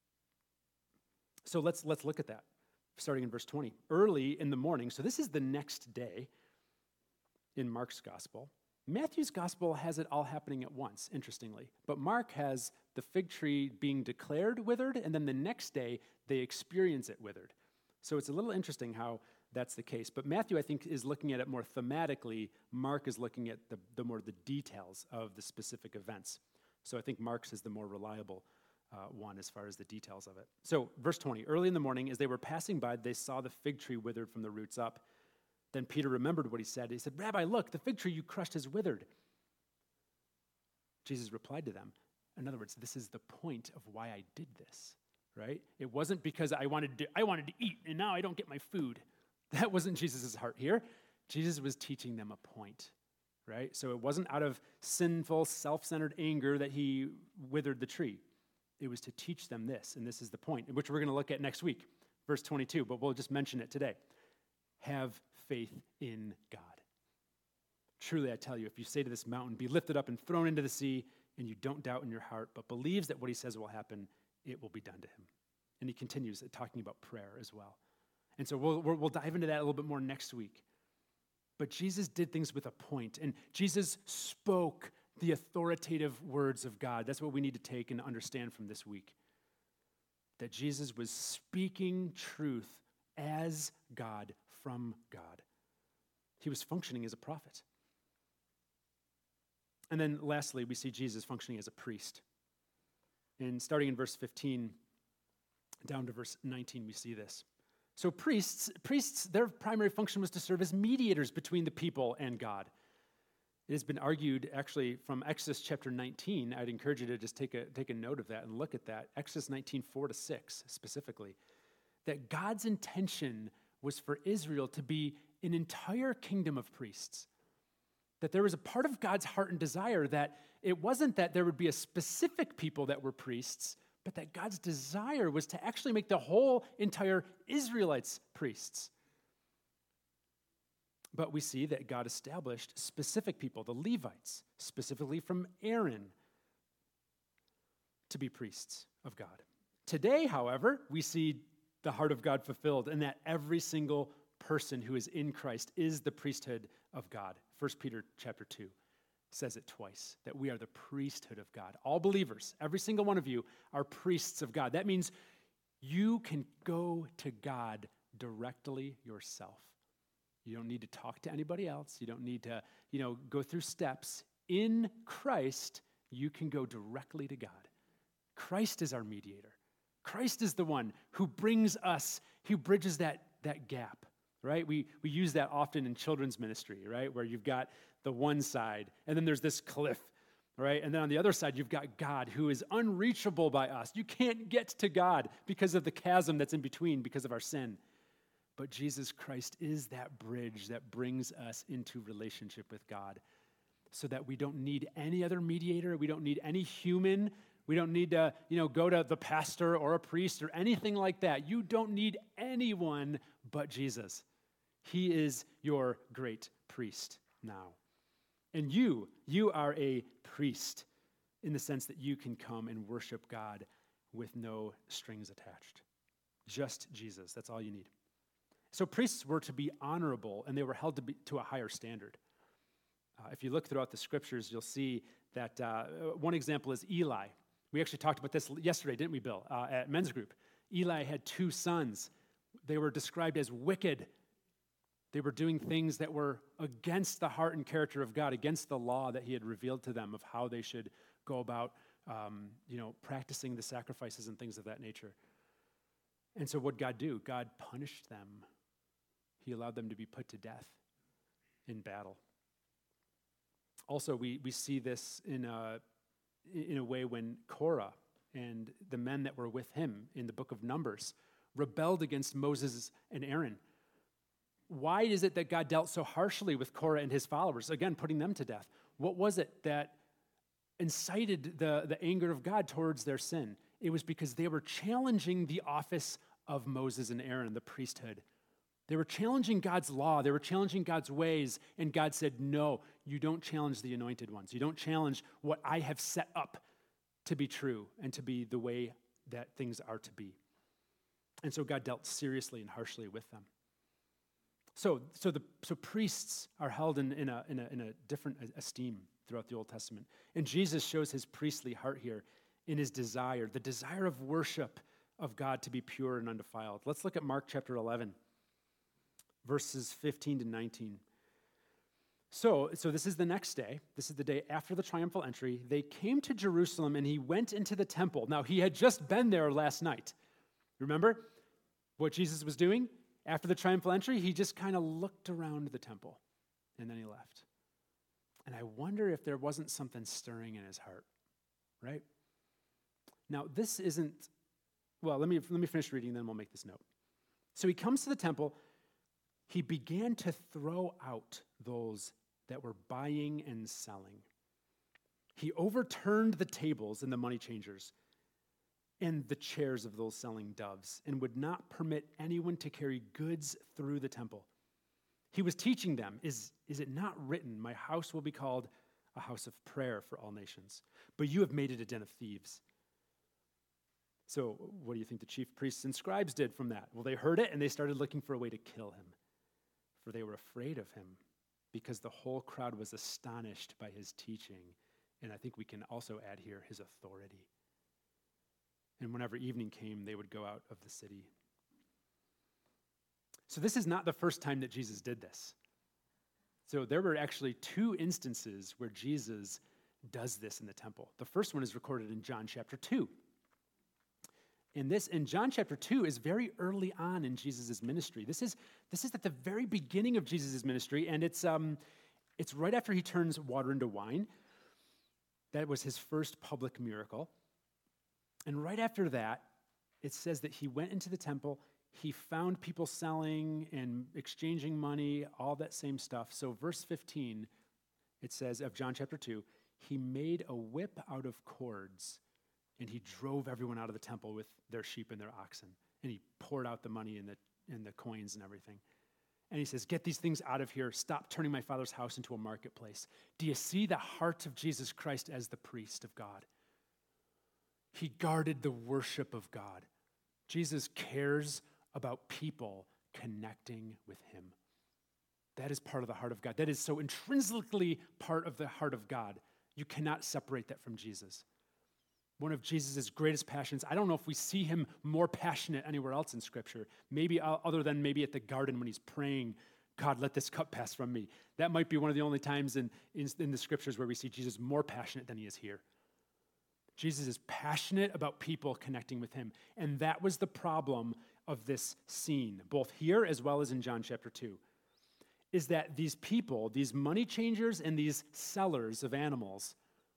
[SPEAKER 2] So let's look at that, starting in verse 20. Early in the morning, so this is the next day in Mark's gospel. Matthew's gospel has it all happening at once, interestingly. But Mark has the fig tree being declared withered, and then the next day they experience it withered. So it's a little interesting how that's the case. But Matthew, I think, is looking at it more thematically. Mark is looking at the more the details of the specific events. So I think Mark's is the more reliable one as far as the details of it. So verse 20, early in the morning, as they were passing by, they saw the fig tree withered from the roots up. Then Peter remembered what he said. He said, Rabbi, look, the fig tree you crushed has withered. Jesus replied to them, In other words, this is the point of why I did this, right? It wasn't because I wanted to eat and now I don't get my food. That wasn't Jesus' heart here. Jesus was teaching them a point, right? So it wasn't out of sinful, self-centered anger that he withered the tree. It was to teach them this, and this is the point, which we're going to look at next week, verse 22, but we'll just mention it today. Have faith in God. Truly, I tell you, if you say to this mountain, be lifted up and thrown into the sea, and you don't doubt in your heart, but believes that what he says will happen, it will be done to him. And he continues talking about prayer as well. And so we'll dive into that a little bit more next week. But Jesus did things with a point, and Jesus spoke the authoritative words of God. That's what we need to take and understand from this week. That Jesus was speaking truth as God from God. He was functioning as a prophet. And then lastly, we see Jesus functioning as a priest. And starting in verse 15 down to verse 19, we see this. So priests, their primary function was to serve as mediators between the people and God. It has been argued, actually, from Exodus chapter 19. I'd encourage you to just take a note of that and look at that. Exodus 19, 4-6 specifically. That God's intention was for Israel to be an entire kingdom of priests. That there was a part of God's heart and desire that it wasn't that there would be a specific people that were priests, but that God's desire was to actually make the whole entire Israelites priests. But we see that God established specific people, the Levites, specifically from Aaron, to be priests of God. Today, however, we see the heart of God fulfilled in that every single person who is in Christ is the priesthood of God. 1 Peter chapter 2 says it twice, that we are the priesthood of God. All believers, every single one of you, are priests of God. That means you can go to God directly yourself. You don't need to talk to anybody else. You don't need to, go through steps. In Christ, you can go directly to God. Christ is our mediator. Christ is the one who brings us, who bridges that gap, right? We use that often in children's ministry, right? Where you've got the one side, and then there's this cliff, right? And then on the other side, you've got God, who is unreachable by us. You can't get to God because of the chasm that's in between because of our sin. But Jesus Christ is that bridge that brings us into relationship with God so that we don't need any other mediator. We don't need any human. We don't need to, go to the pastor or a priest or anything like that. You don't need anyone but Jesus. He is your great priest now. And you are a priest in the sense that you can come and worship God with no strings attached. Just Jesus. That's all you need. So priests were to be honorable, and they were held to a higher standard. If you look throughout the scriptures, you'll see that one example is Eli. We actually talked about this yesterday, didn't we, Bill, at men's group. Eli had 2 sons. They were described as wicked. They were doing things that were against the heart and character of God, against the law that he had revealed to them of how they should go about, practicing the sacrifices and things of that nature. And so what did God do? God punished them. He allowed them to be put to death in battle. Also, we see this in a way when Korah and the men that were with him in the book of Numbers rebelled against Moses and Aaron. Why is it that God dealt so harshly with Korah and his followers, again, putting them to death? What was it that incited the anger of God towards their sin? It was because they were challenging the office of Moses and Aaron, the priesthood. They were challenging God's law. They were challenging God's ways. And God said, no, you don't challenge the anointed ones. You don't challenge what I have set up to be true and to be the way that things are to be. And so God dealt seriously and harshly with them. So priests are held in a different esteem throughout the Old Testament. And Jesus shows his priestly heart here in his desire, the desire of worship of God to be pure and undefiled. Let's look at Mark chapter 11, verses 15 to 19. So this is the next day. This is the day after the triumphal entry. They came to Jerusalem, and he went into the temple. Now, he had just been there last night. Remember what Jesus was doing? After the triumphal entry, he just kind of looked around the temple, and then he left. And I wonder if there wasn't something stirring in his heart, right? Now, this isn't, well, let me finish reading, then we'll make this note. So he comes to the temple. He began to throw out those that were buying and selling. He overturned the tables and the money changers and the chairs of those selling doves, and would not permit anyone to carry goods through the temple. He was teaching them, is it not written, my house will be called a house of prayer for all nations, but you have made it a den of thieves. So what do you think the chief priests and scribes did from that? Well, they heard it and they started looking for a way to kill him, for they were afraid of him because the whole crowd was astonished by his teaching. And I think we can also add here his authority. And whenever evening came, they would go out of the city. So this is not the first time that Jesus did this. So there were actually 2 instances where Jesus does this in the temple. The first one is recorded in John chapter 2. And this in John chapter 2 is very early on in Jesus' ministry. This is at the very beginning of Jesus' ministry, and it's right after he turns water into wine. That was his first public miracle. And right after that, it says that he went into the temple, he found people selling and exchanging money, all that same stuff. So verse 15, it says of John chapter 2, he made a whip out of cords, and he drove everyone out of the temple with their sheep and their oxen. And he poured out the money and the coins and everything. And he says, get these things out of here. Stop turning my Father's house into a marketplace. Do you see the heart of Jesus Christ as the priest of God? He guarded the worship of God. Jesus cares about people connecting with him. That is part of the heart of God. That is so intrinsically part of the heart of God. You cannot separate that from Jesus. One of Jesus' greatest passions, I don't know if we see him more passionate anywhere else in Scripture, maybe other than maybe at the garden when he's praying, God, let this cup pass from me. That might be one of the only times in the Scriptures where we see Jesus more passionate than he is here. Jesus is passionate about people connecting with him. And that was the problem of this scene, both here as well as in John chapter 2, is that these people, these money changers and these sellers of animals,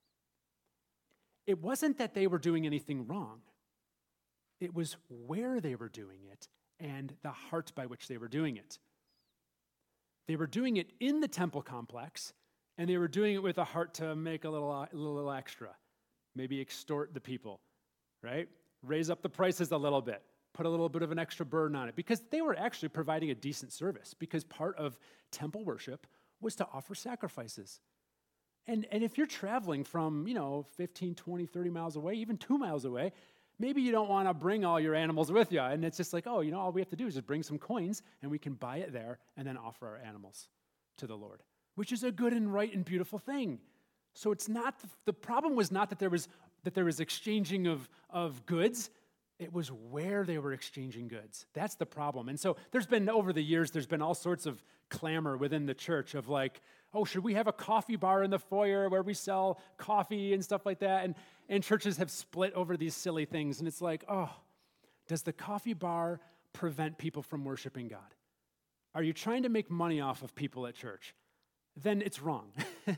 [SPEAKER 2] it wasn't that they were doing anything wrong. It was where they were doing it and the heart by which they were doing it. They were doing it in the temple complex, and they were doing it with a heart to make a little extra. Maybe extort the people, right? Raise up the prices a little bit, put a little bit of an extra burden on it, because they were actually providing a decent service, because part of temple worship was to offer sacrifices. And if you're traveling from, 15, 20, 30 miles away, even 2 miles away, maybe you don't want to bring all your animals with you. And it's just like, all we have to do is just bring some coins, and we can buy it there and then offer our animals to the Lord, which is a good and right and beautiful thing. So it's not, the problem was not that there was exchanging of goods. It was where they were exchanging goods. That's the problem. And so over the years, there's been all sorts of clamor within the church of like, should we have a coffee bar in the foyer where we sell coffee and stuff like that? And churches have split over these silly things. And it's like, does the coffee bar prevent people from worshiping God? Are you trying to make money off of people at church? Then it's wrong.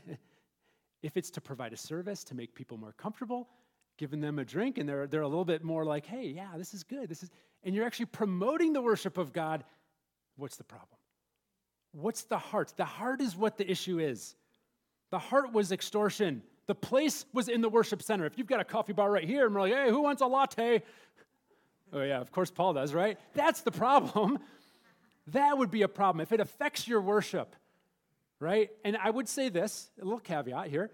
[SPEAKER 2] If it's to provide a service, to make people more comfortable, giving them a drink, and they're a little bit more like, hey, yeah, this is good. And you're actually promoting the worship of God, what's the problem? What's the heart? The heart is what the issue is. The heart was extortion. The place was in the worship center. If you've got a coffee bar right here, and we're like, hey, who wants a latte? Oh yeah, of course Paul does, right? That's the problem. That would be a problem if it affects your worship. Right? And I would say this, a little caveat here,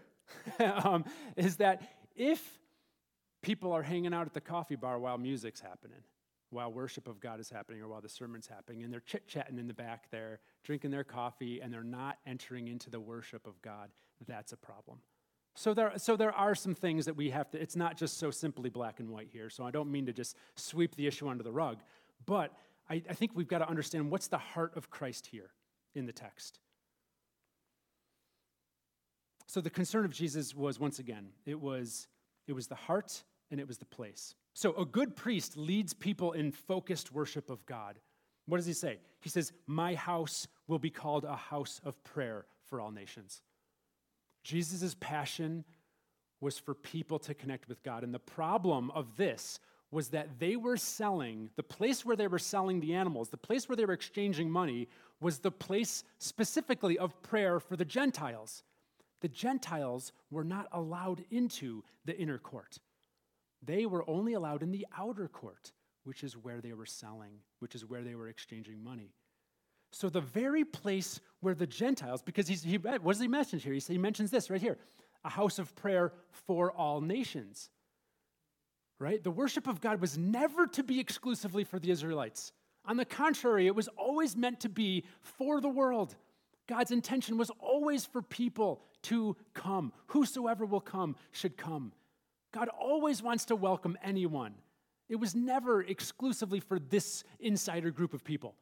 [SPEAKER 2] is that if people are hanging out at the coffee bar while music's happening, while worship of God is happening, or while the sermon's happening, and they're chit-chatting in the back there, drinking their coffee, and they're not entering into the worship of God, that's a problem. So there are some things that we have to, it's not just so simply black and white here, so I don't mean to just sweep the issue under the rug, but I think we've got to understand what's the heart of Christ here in the text. So the concern of Jesus was, once again, it was the heart and it was the place. So a good priest leads people in focused worship of God. What does he say? He says, my house will be called a house of prayer for all nations. Jesus' passion was for people to connect with God. And the problem of this was that they were selling, the place where they were selling the animals, the place where they were exchanging money, was the place specifically of prayer for the Gentiles. The Gentiles were not allowed into the inner court. They were only allowed in the outer court, which is where they were selling, which is where they were exchanging money. So the very place where the Gentiles, because what does he mention here? He mentions this right here, a house of prayer for all nations, right? The worship of God was never to be exclusively for the Israelites. On the contrary, it was always meant to be for the world. God's intention was always for people to come. Whosoever will come should come. God always wants to welcome anyone. It was never exclusively for this insider group of people.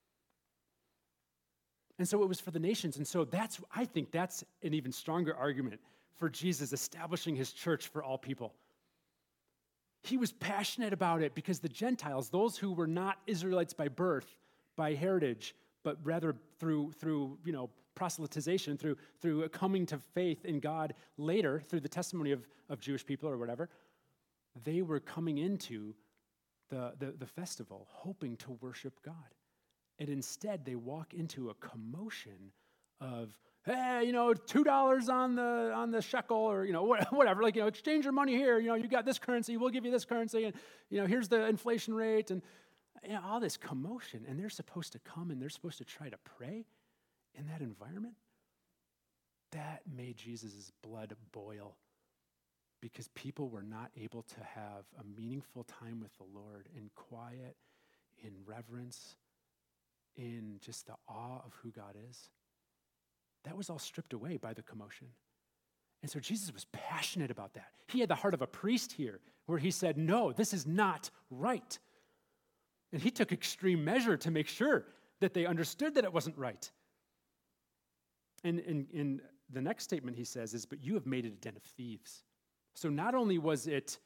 [SPEAKER 2] And so it was for the nations. And so I think that's an even stronger argument for Jesus establishing his church for all people. He was passionate about it because the Gentiles, those who were not Israelites by birth, by heritage, but rather through proselytization, through coming to faith in God later, through the testimony of Jewish people or whatever, they were coming into the festival hoping to worship God. And instead, they walk into a commotion of, hey, $2 on the shekel, or whatever, exchange your money here. You got this currency, we'll give you this currency, and here's the inflation rate, and all this commotion. And they're supposed to come and they're supposed to try to pray in that environment. That made Jesus' blood boil, because people were not able to have a meaningful time with the Lord in quiet, in reverence, in just the awe of who God is. That was all stripped away by the commotion. And so Jesus was passionate about that. He had the heart of a priest here, where he said, no, this is not right. And he took extreme measure to make sure that they understood that it wasn't right. And in the next statement he says is, but you have made it a den of thieves. So not only does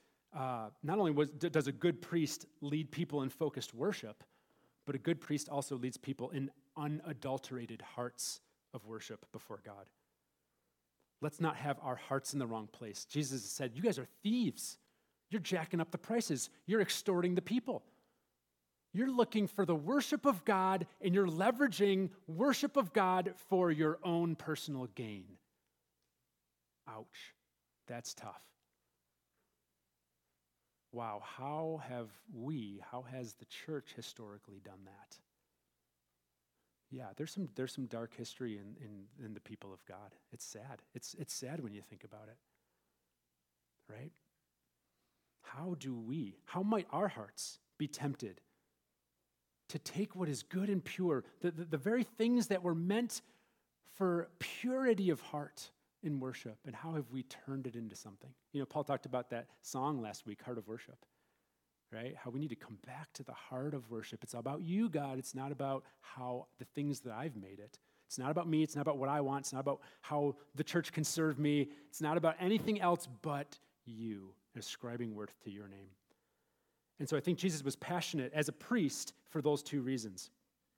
[SPEAKER 2] a good priest lead people in focused worship, but a good priest also leads people in unadulterated hearts of worship before God. Let's not have our hearts in the wrong place. Jesus said, you guys are thieves. You're jacking up the prices. You're extorting the people. You're looking for the worship of God, and you're leveraging worship of God for your own personal gain. Ouch. That's tough. Wow, how has the church historically done that? Yeah, there's some dark history in the people of God. It's sad. It's sad when you think about it, right? How might our hearts be tempted to take what is good and pure, the very things that were meant for purity of heart in worship, and how have we turned it into something? Paul talked about that song last week, Heart of Worship, right? How we need to come back to the heart of worship. It's about you, God. It's not about how the things that I've made it. It's not about me. It's not about what I want. It's not about how the church can serve me. It's not about anything else but you, ascribing worth to your name. And so I think Jesus was passionate as a priest for those two reasons.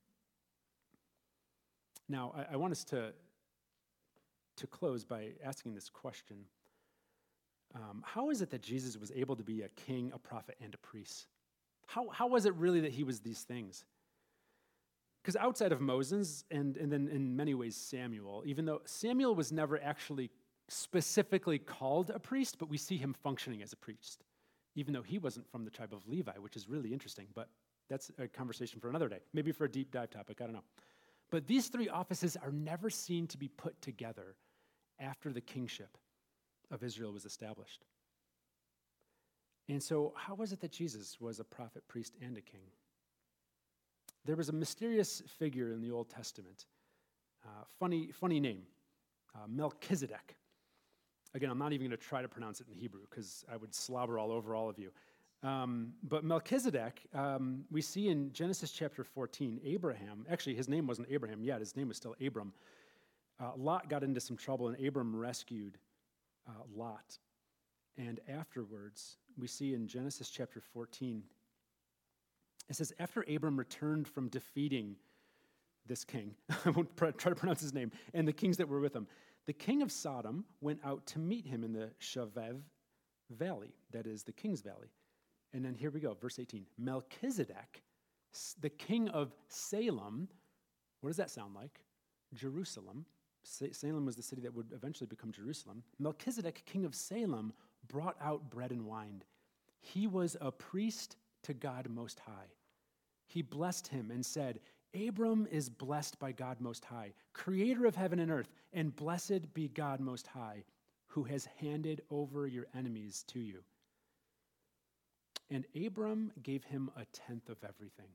[SPEAKER 2] Now, I want us to close by asking this question. How is it that Jesus was able to be a king, a prophet, and a priest? How was it really that he was these things? Because outside of Moses, and then in many ways Samuel, even though Samuel was never actually specifically called a priest, but we see him functioning as a priest, even though he wasn't from the tribe of Levi, which is really interesting, but that's a conversation for another day, maybe for a deep dive topic, I don't know. But these three offices are never seen to be put together after the kingship of Israel was established. And so how was it that Jesus was a prophet, priest, and a king? There was a mysterious figure in the Old Testament, funny name, Melchizedek. Again, I'm not even going to try to pronounce it in Hebrew because I would slobber all over all of you. But Melchizedek, we see in Genesis chapter 14, Abraham, actually his name wasn't Abraham yet, his name was still Abram. Lot got into some trouble, and Abram rescued Lot. And afterwards, we see in Genesis chapter 14, it says, after Abram returned from defeating this king, I won't try to pronounce his name, and the kings that were with him, The king of Sodom went out to meet him in the Shavev Valley, that is the King's Valley. And then here we go, verse 18. Melchizedek, the king of Salem, what does that sound like? Jerusalem. Salem was the city that would eventually become Jerusalem. Melchizedek, king of Salem, brought out bread and wine. He was a priest to God Most High. He blessed him and said, Abram is blessed by God Most High, creator of heaven and earth, and blessed be God Most High, who has handed over your enemies to you. And Abram gave him a tenth of everything.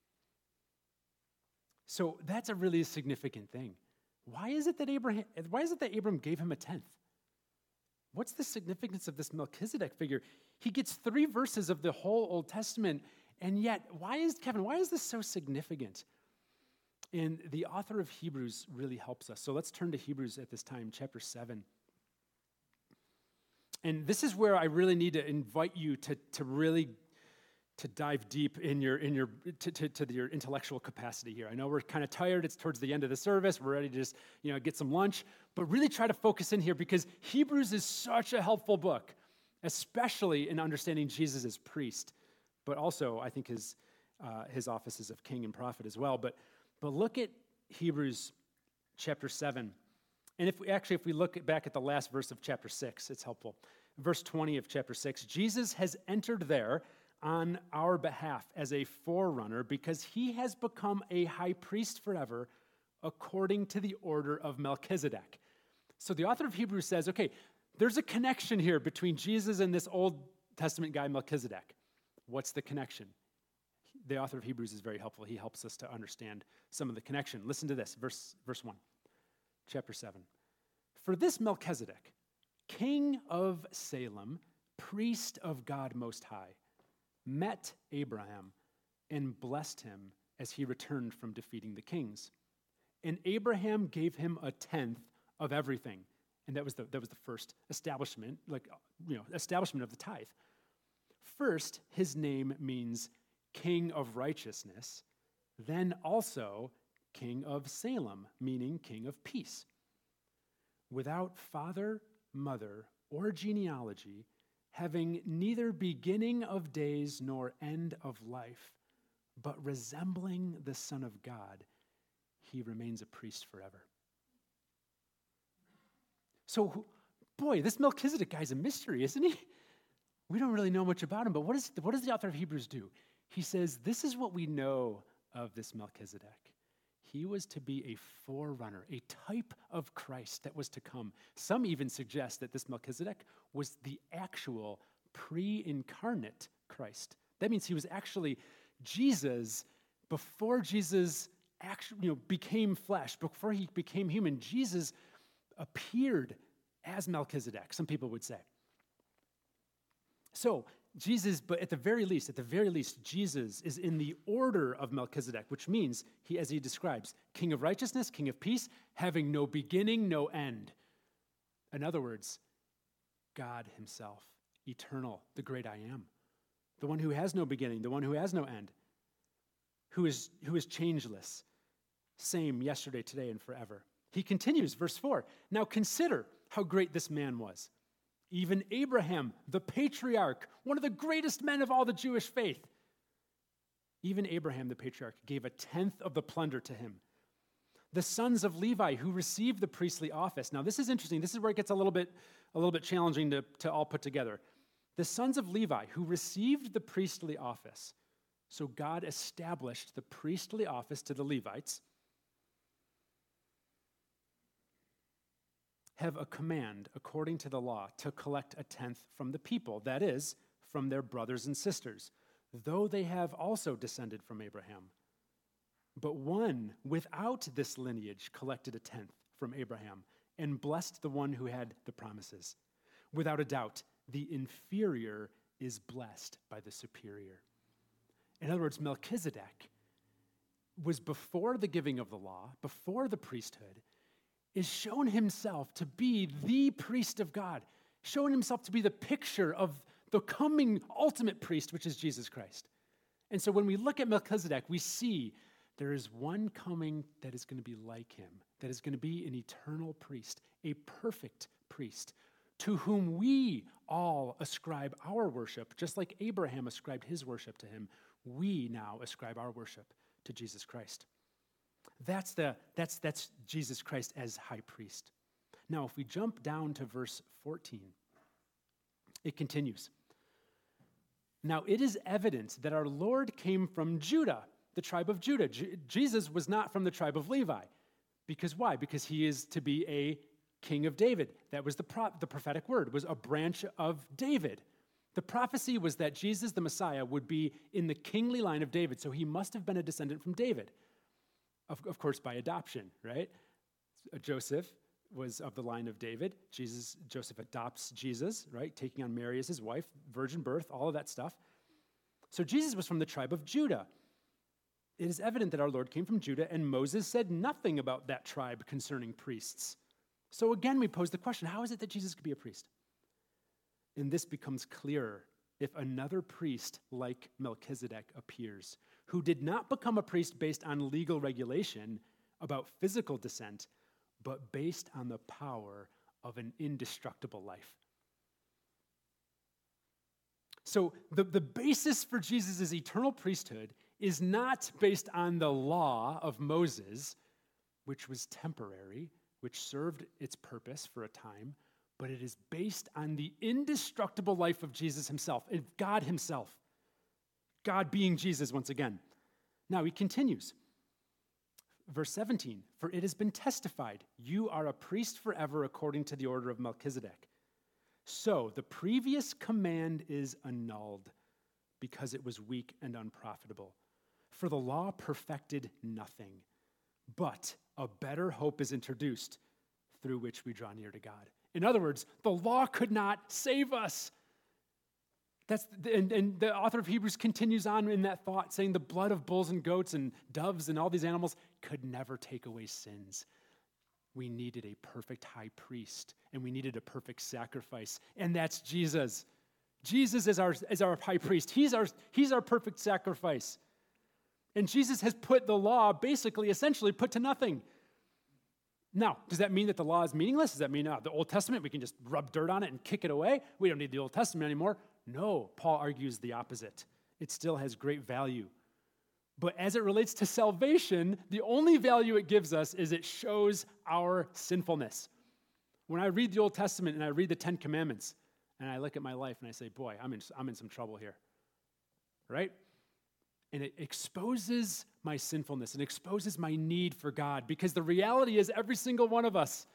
[SPEAKER 2] So that's a really significant thing. Why is it that Abram gave him a tenth? What's the significance of this Melchizedek figure? He gets 3 verses of the whole Old Testament, and yet, why is this so significant? And the author of Hebrews really helps us. So let's turn to Hebrews at this time, chapter 7. And this is where I really need to invite you to really dive deep in your intellectual capacity here. I know we're kind of tired. It's towards the end of the service. We're ready to just get some lunch, but really try to focus in here because Hebrews is such a helpful book, especially in understanding Jesus as priest, but also I think his offices of king and prophet as well. But look at Hebrews chapter 7. And if we look back at the last verse of chapter 6, it's helpful. Verse 20 of chapter 6, Jesus has entered there on our behalf as a forerunner because he has become a high priest forever according to the order of Melchizedek. So the author of Hebrews says, okay, there's a connection here between Jesus and this Old Testament guy Melchizedek. What's the connection? The author of Hebrews is very helpful. He helps us to understand some of the connection. Listen to this, verse 1, chapter 7. For this Melchizedek, king of Salem, priest of God Most High, met Abraham and blessed him as he returned from defeating the kings. And Abraham gave him a tenth of everything. And that was the first establishment of the tithe. First, his name means king of righteousness, then also king of Salem, meaning king of peace. Without father, mother, or genealogy, having neither beginning of days nor end of life, but resembling the Son of God, he remains a priest forever. So, boy, this Melchizedek guy's a mystery, isn't he? We don't really know much about him, but what does the author of Hebrews do? He says, this is what we know of this Melchizedek. He was to be a forerunner, a type of Christ that was to come. Some even suggest that this Melchizedek was the actual pre-incarnate Christ. That means he was actually Jesus before Jesus actually became flesh, before he became human. Jesus appeared as Melchizedek, some people would say. So Jesus, but at the very least, Jesus is in the order of Melchizedek, which means he, as he describes, king of righteousness, king of peace, having no beginning, no end. In other words, God himself, eternal, the great I am, the one who has no beginning, the one who has no end, who is changeless, same yesterday, today, and forever. He continues, verse 4, now consider how great this man was. Even Abraham, the patriarch, one of the greatest men of all the Jewish faith, even Abraham, the patriarch, gave a tenth of the plunder to him. The sons of Levi who received the priestly office. Now, this is interesting. This is where it gets a little bit challenging to all put together. The sons of Levi who received the priestly office. So God established the priestly office to the Levites. Have a command, according to the law, to collect a tenth from the people, that is, from their brothers and sisters, though they have also descended from Abraham. But one without this lineage collected a tenth from Abraham and blessed the one who had the promises. Without a doubt, the inferior is blessed by the superior. In other words, Melchizedek was before the giving of the law, before the priesthood, is shown himself to be the priest of God, showing himself to be the picture of the coming ultimate priest, which is Jesus Christ. And so when we look at Melchizedek, we see there is one coming that is going to be like him, that is going to be an eternal priest, a perfect priest, to whom we all ascribe our worship, just like Abraham ascribed his worship to him. We now ascribe our worship to Jesus Christ. That's Jesus Christ as high priest. Now, if we jump down to verse 14, it continues. Now, it is evident that our Lord came from Judah, the tribe of Judah. Jesus was not from the tribe of Levi. Because why? Because he is to be a king of David. That was the prophetic word, was a branch of David. The prophecy was that Jesus, the Messiah, would be in the kingly line of David, so he must have been a descendant from David. Of course, by adoption, right? Joseph was of the line of David. Joseph adopts Jesus, right? Taking on Mary as his wife, virgin birth, all of that stuff. So Jesus was from the tribe of Judah. It is evident that our Lord came from Judah, and Moses said nothing about that tribe concerning priests. So again, we pose the question, how is it that Jesus could be a priest? And this becomes clearer if another priest like Melchizedek appears, who did not become a priest based on legal regulation about physical descent, but based on the power of an indestructible life. So the basis for Jesus' eternal priesthood is not based on the law of Moses, which was temporary, which served its purpose for a time, but it is based on the indestructible life of Jesus himself, of God himself. God being Jesus once again. Now he continues. Verse 17, for it has been testified, you are a priest forever according to the order of Melchizedek. So the previous command is annulled because it was weak and unprofitable. For the law perfected nothing, but a better hope is introduced through which we draw near to God. In other words, the law could not save us. And the author of Hebrews continues on in that thought, saying the blood of bulls and goats and doves and all these animals could never take away sins. We needed a perfect high priest, and we needed a perfect sacrifice, and that's Jesus. Jesus is our high priest. He's our perfect sacrifice. And Jesus has put the law essentially put to nothing. Now, does that mean that the law is meaningless? Does that mean the Old Testament, we can just rub dirt on it and kick it away? We don't need the Old Testament anymore. No, Paul argues the opposite. It still has great value. But as it relates to salvation, the only value it gives us is it shows our sinfulness. When I read the Old Testament and I read the Ten Commandments, and I look at my life and I say, boy, I'm in some trouble here, right? And it exposes my sinfulness and exposes my need for God, because the reality is every single one of us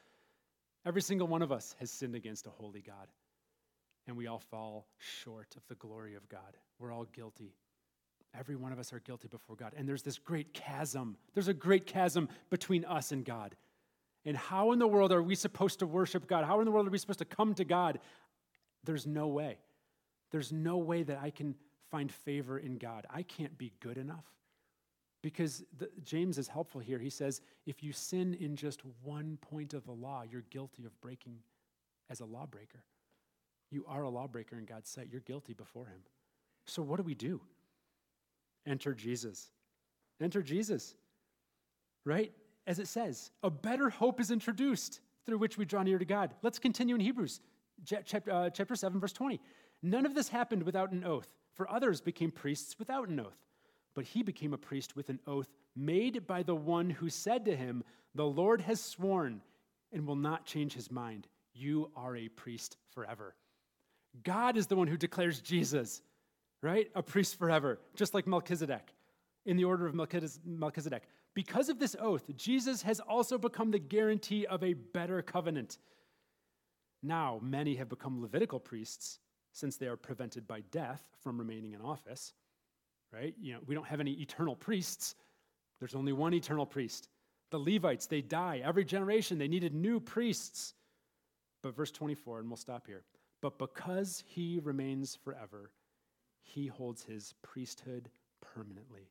[SPEAKER 2] has sinned against a holy God. And we all fall short of the glory of God. We're all guilty. Every one of us are guilty before God. And there's this great chasm. There's a great chasm between us and God. And how in the world are we supposed to worship God? How in the world are we supposed to come to God? There's no way. There's no way that I can find favor in God. I can't be good enough. Because James is helpful here. He says, if you sin in just one point of the law, you're guilty of breaking as a lawbreaker. You are a lawbreaker in God's sight. You're guilty before him. So what do? Enter Jesus. Enter Jesus. Right? As it says, a better hope is introduced through which we draw near to God. Let's continue in Hebrews chapter 7, verse 20. None of this happened without an oath, for others became priests without an oath. But he became a priest with an oath made by the one who said to him, the Lord has sworn and will not change his mind. You are a priest forever. God is the one who declares Jesus, right? A priest forever, just like Melchizedek, in the order of Melchizedek. Because of this oath, Jesus has also become the guarantee of a better covenant. Now, many have become Levitical priests since they are prevented by death from remaining in office, right? We don't have any eternal priests. There's only one eternal priest. The Levites, they die. Every generation, they needed new priests. But verse 24, and we'll stop here. But because he remains forever, he holds his priesthood permanently.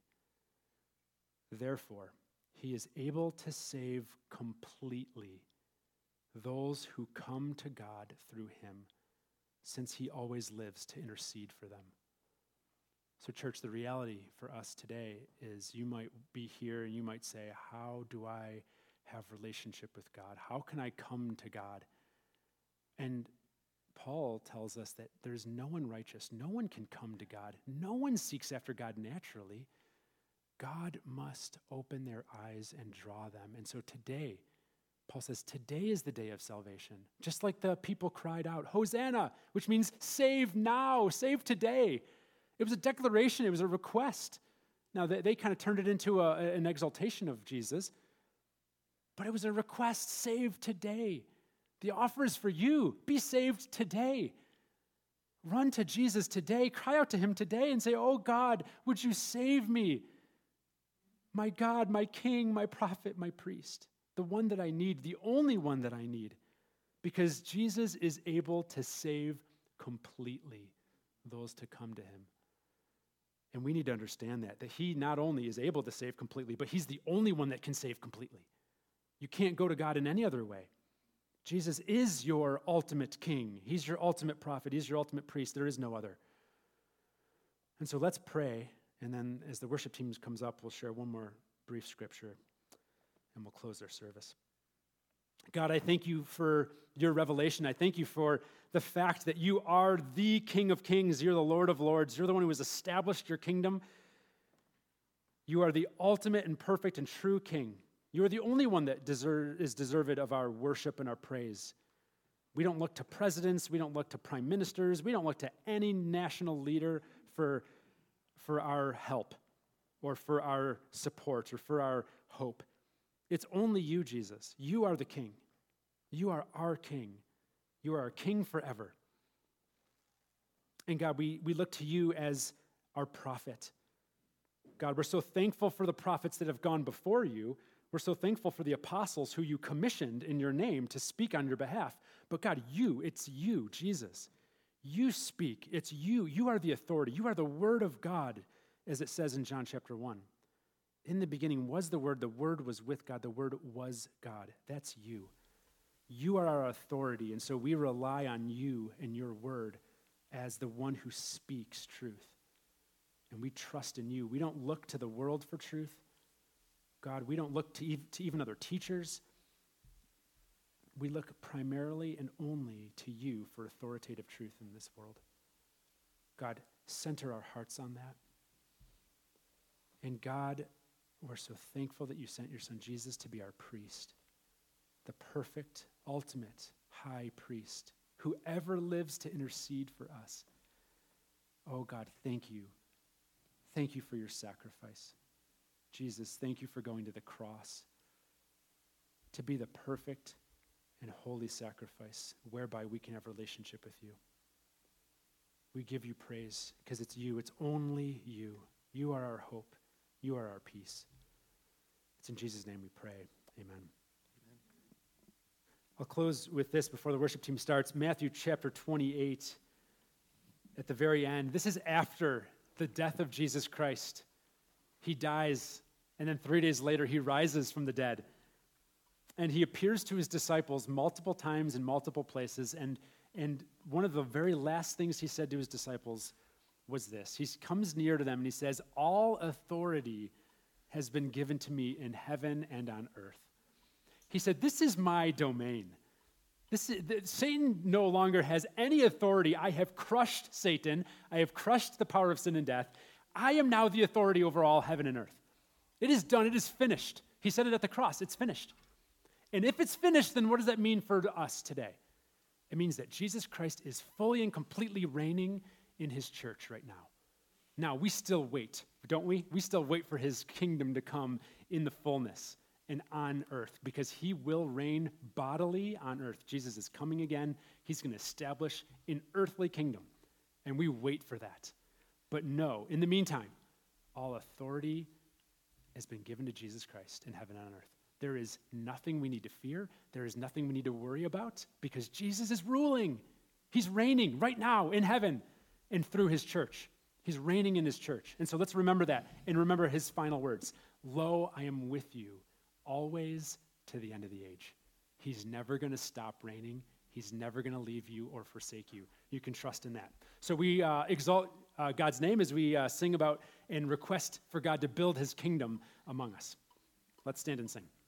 [SPEAKER 2] Therefore, he is able to save completely those who come to God through him, since he always lives to intercede for them. So, church, the reality for us today is you might be here and you might say, how do I have relationship with God? How can I come to God? And Paul tells us that there's no one righteous. No one can come to God. No one seeks after God naturally. God must open their eyes and draw them. And so today, Paul says, today is the day of salvation. Just like the people cried out, Hosanna, which means save now, save today. It was a declaration. It was a request. Now, they kind of turned it into an exaltation of Jesus, but it was a request, save today. The offer is for you. Be saved today. Run to Jesus today. Cry out to him today and say, oh God, would you save me? My God, my King, my prophet, my priest, the one that I need, the only one that I need, because Jesus is able to save completely those to come to him. And we need to understand that he not only is able to save completely, but he's the only one that can save completely. You can't go to God in any other way. Jesus is your ultimate king. He's your ultimate prophet. He's your ultimate priest. There is no other. And so let's pray, and then as the worship team comes up, we'll share one more brief scripture, and we'll close our service. God, I thank you for your revelation. I thank you for the fact that you are the King of Kings. You're the Lord of Lords. You're the one who has established your kingdom. You are the ultimate and perfect and true King. You are the only one that is deserved of our worship and our praise. We don't look to presidents. We don't look to prime ministers. We don't look to any national leader for our help or for our support or for our hope. It's only you, Jesus. You are the King. You are our King. You are our King forever. And God, we look to you as our prophet. God, we're so thankful for the prophets that have gone before you. We're so thankful for the apostles who you commissioned in your name to speak on your behalf. But God, it's you, Jesus. You speak. It's you. You are the authority. You are the Word of God, as it says in John chapter 1. In the beginning was the Word was with God, the Word was God. That's you. You are our authority, and so we rely on you and your word as the one who speaks truth. And we trust in you. We don't look to the world for truth. God, we don't look to even other teachers. We look primarily and only to you for authoritative truth in this world. God, center our hearts on that. And God, we're so thankful that you sent your son Jesus to be our priest, the perfect, ultimate high priest who ever lives to intercede for us. Oh God, thank you. Thank you for your sacrifice. Jesus, thank you for going to the cross to be the perfect and holy sacrifice whereby we can have a relationship with you. We give you praise because it's you. It's only you. You are our hope. You are our peace. It's in Jesus' name we pray. Amen. I'll close with this before the worship team starts. Matthew chapter 28, at the very end. This is after the death of Jesus Christ. He dies, and then 3 days later, he rises from the dead. And he appears to his disciples multiple times in multiple places, and one of the very last things he said to his disciples was this. He comes near to them, and he says, all authority has been given to me in heaven and on earth. He said, this is my domain. Satan no longer has any authority. I have crushed Satan. I have crushed the power of sin and death. I am now the authority over all heaven and earth. It is done. It is finished. He said it at the cross. It's finished. And if it's finished, then what does that mean for us today? It means that Jesus Christ is fully and completely reigning in his church right now. Now, we still wait, don't we? We still wait for his kingdom to come in the fullness and on earth, because he will reign bodily on earth. Jesus is coming again. He's going to establish an earthly kingdom, and we wait for that. But no, in the meantime, all authority has been given to Jesus Christ in heaven and on earth. There is nothing we need to fear. There is nothing we need to worry about, because Jesus is ruling. He's reigning right now in heaven and through his church. He's reigning in his church. And so let's remember that and remember his final words. Lo, I am with you always to the end of the age. He's never going to stop reigning. He's never going to leave you or forsake you. You can trust in that. So we exalt God's name as we sing about and request for God to build his kingdom among us. Let's stand and sing.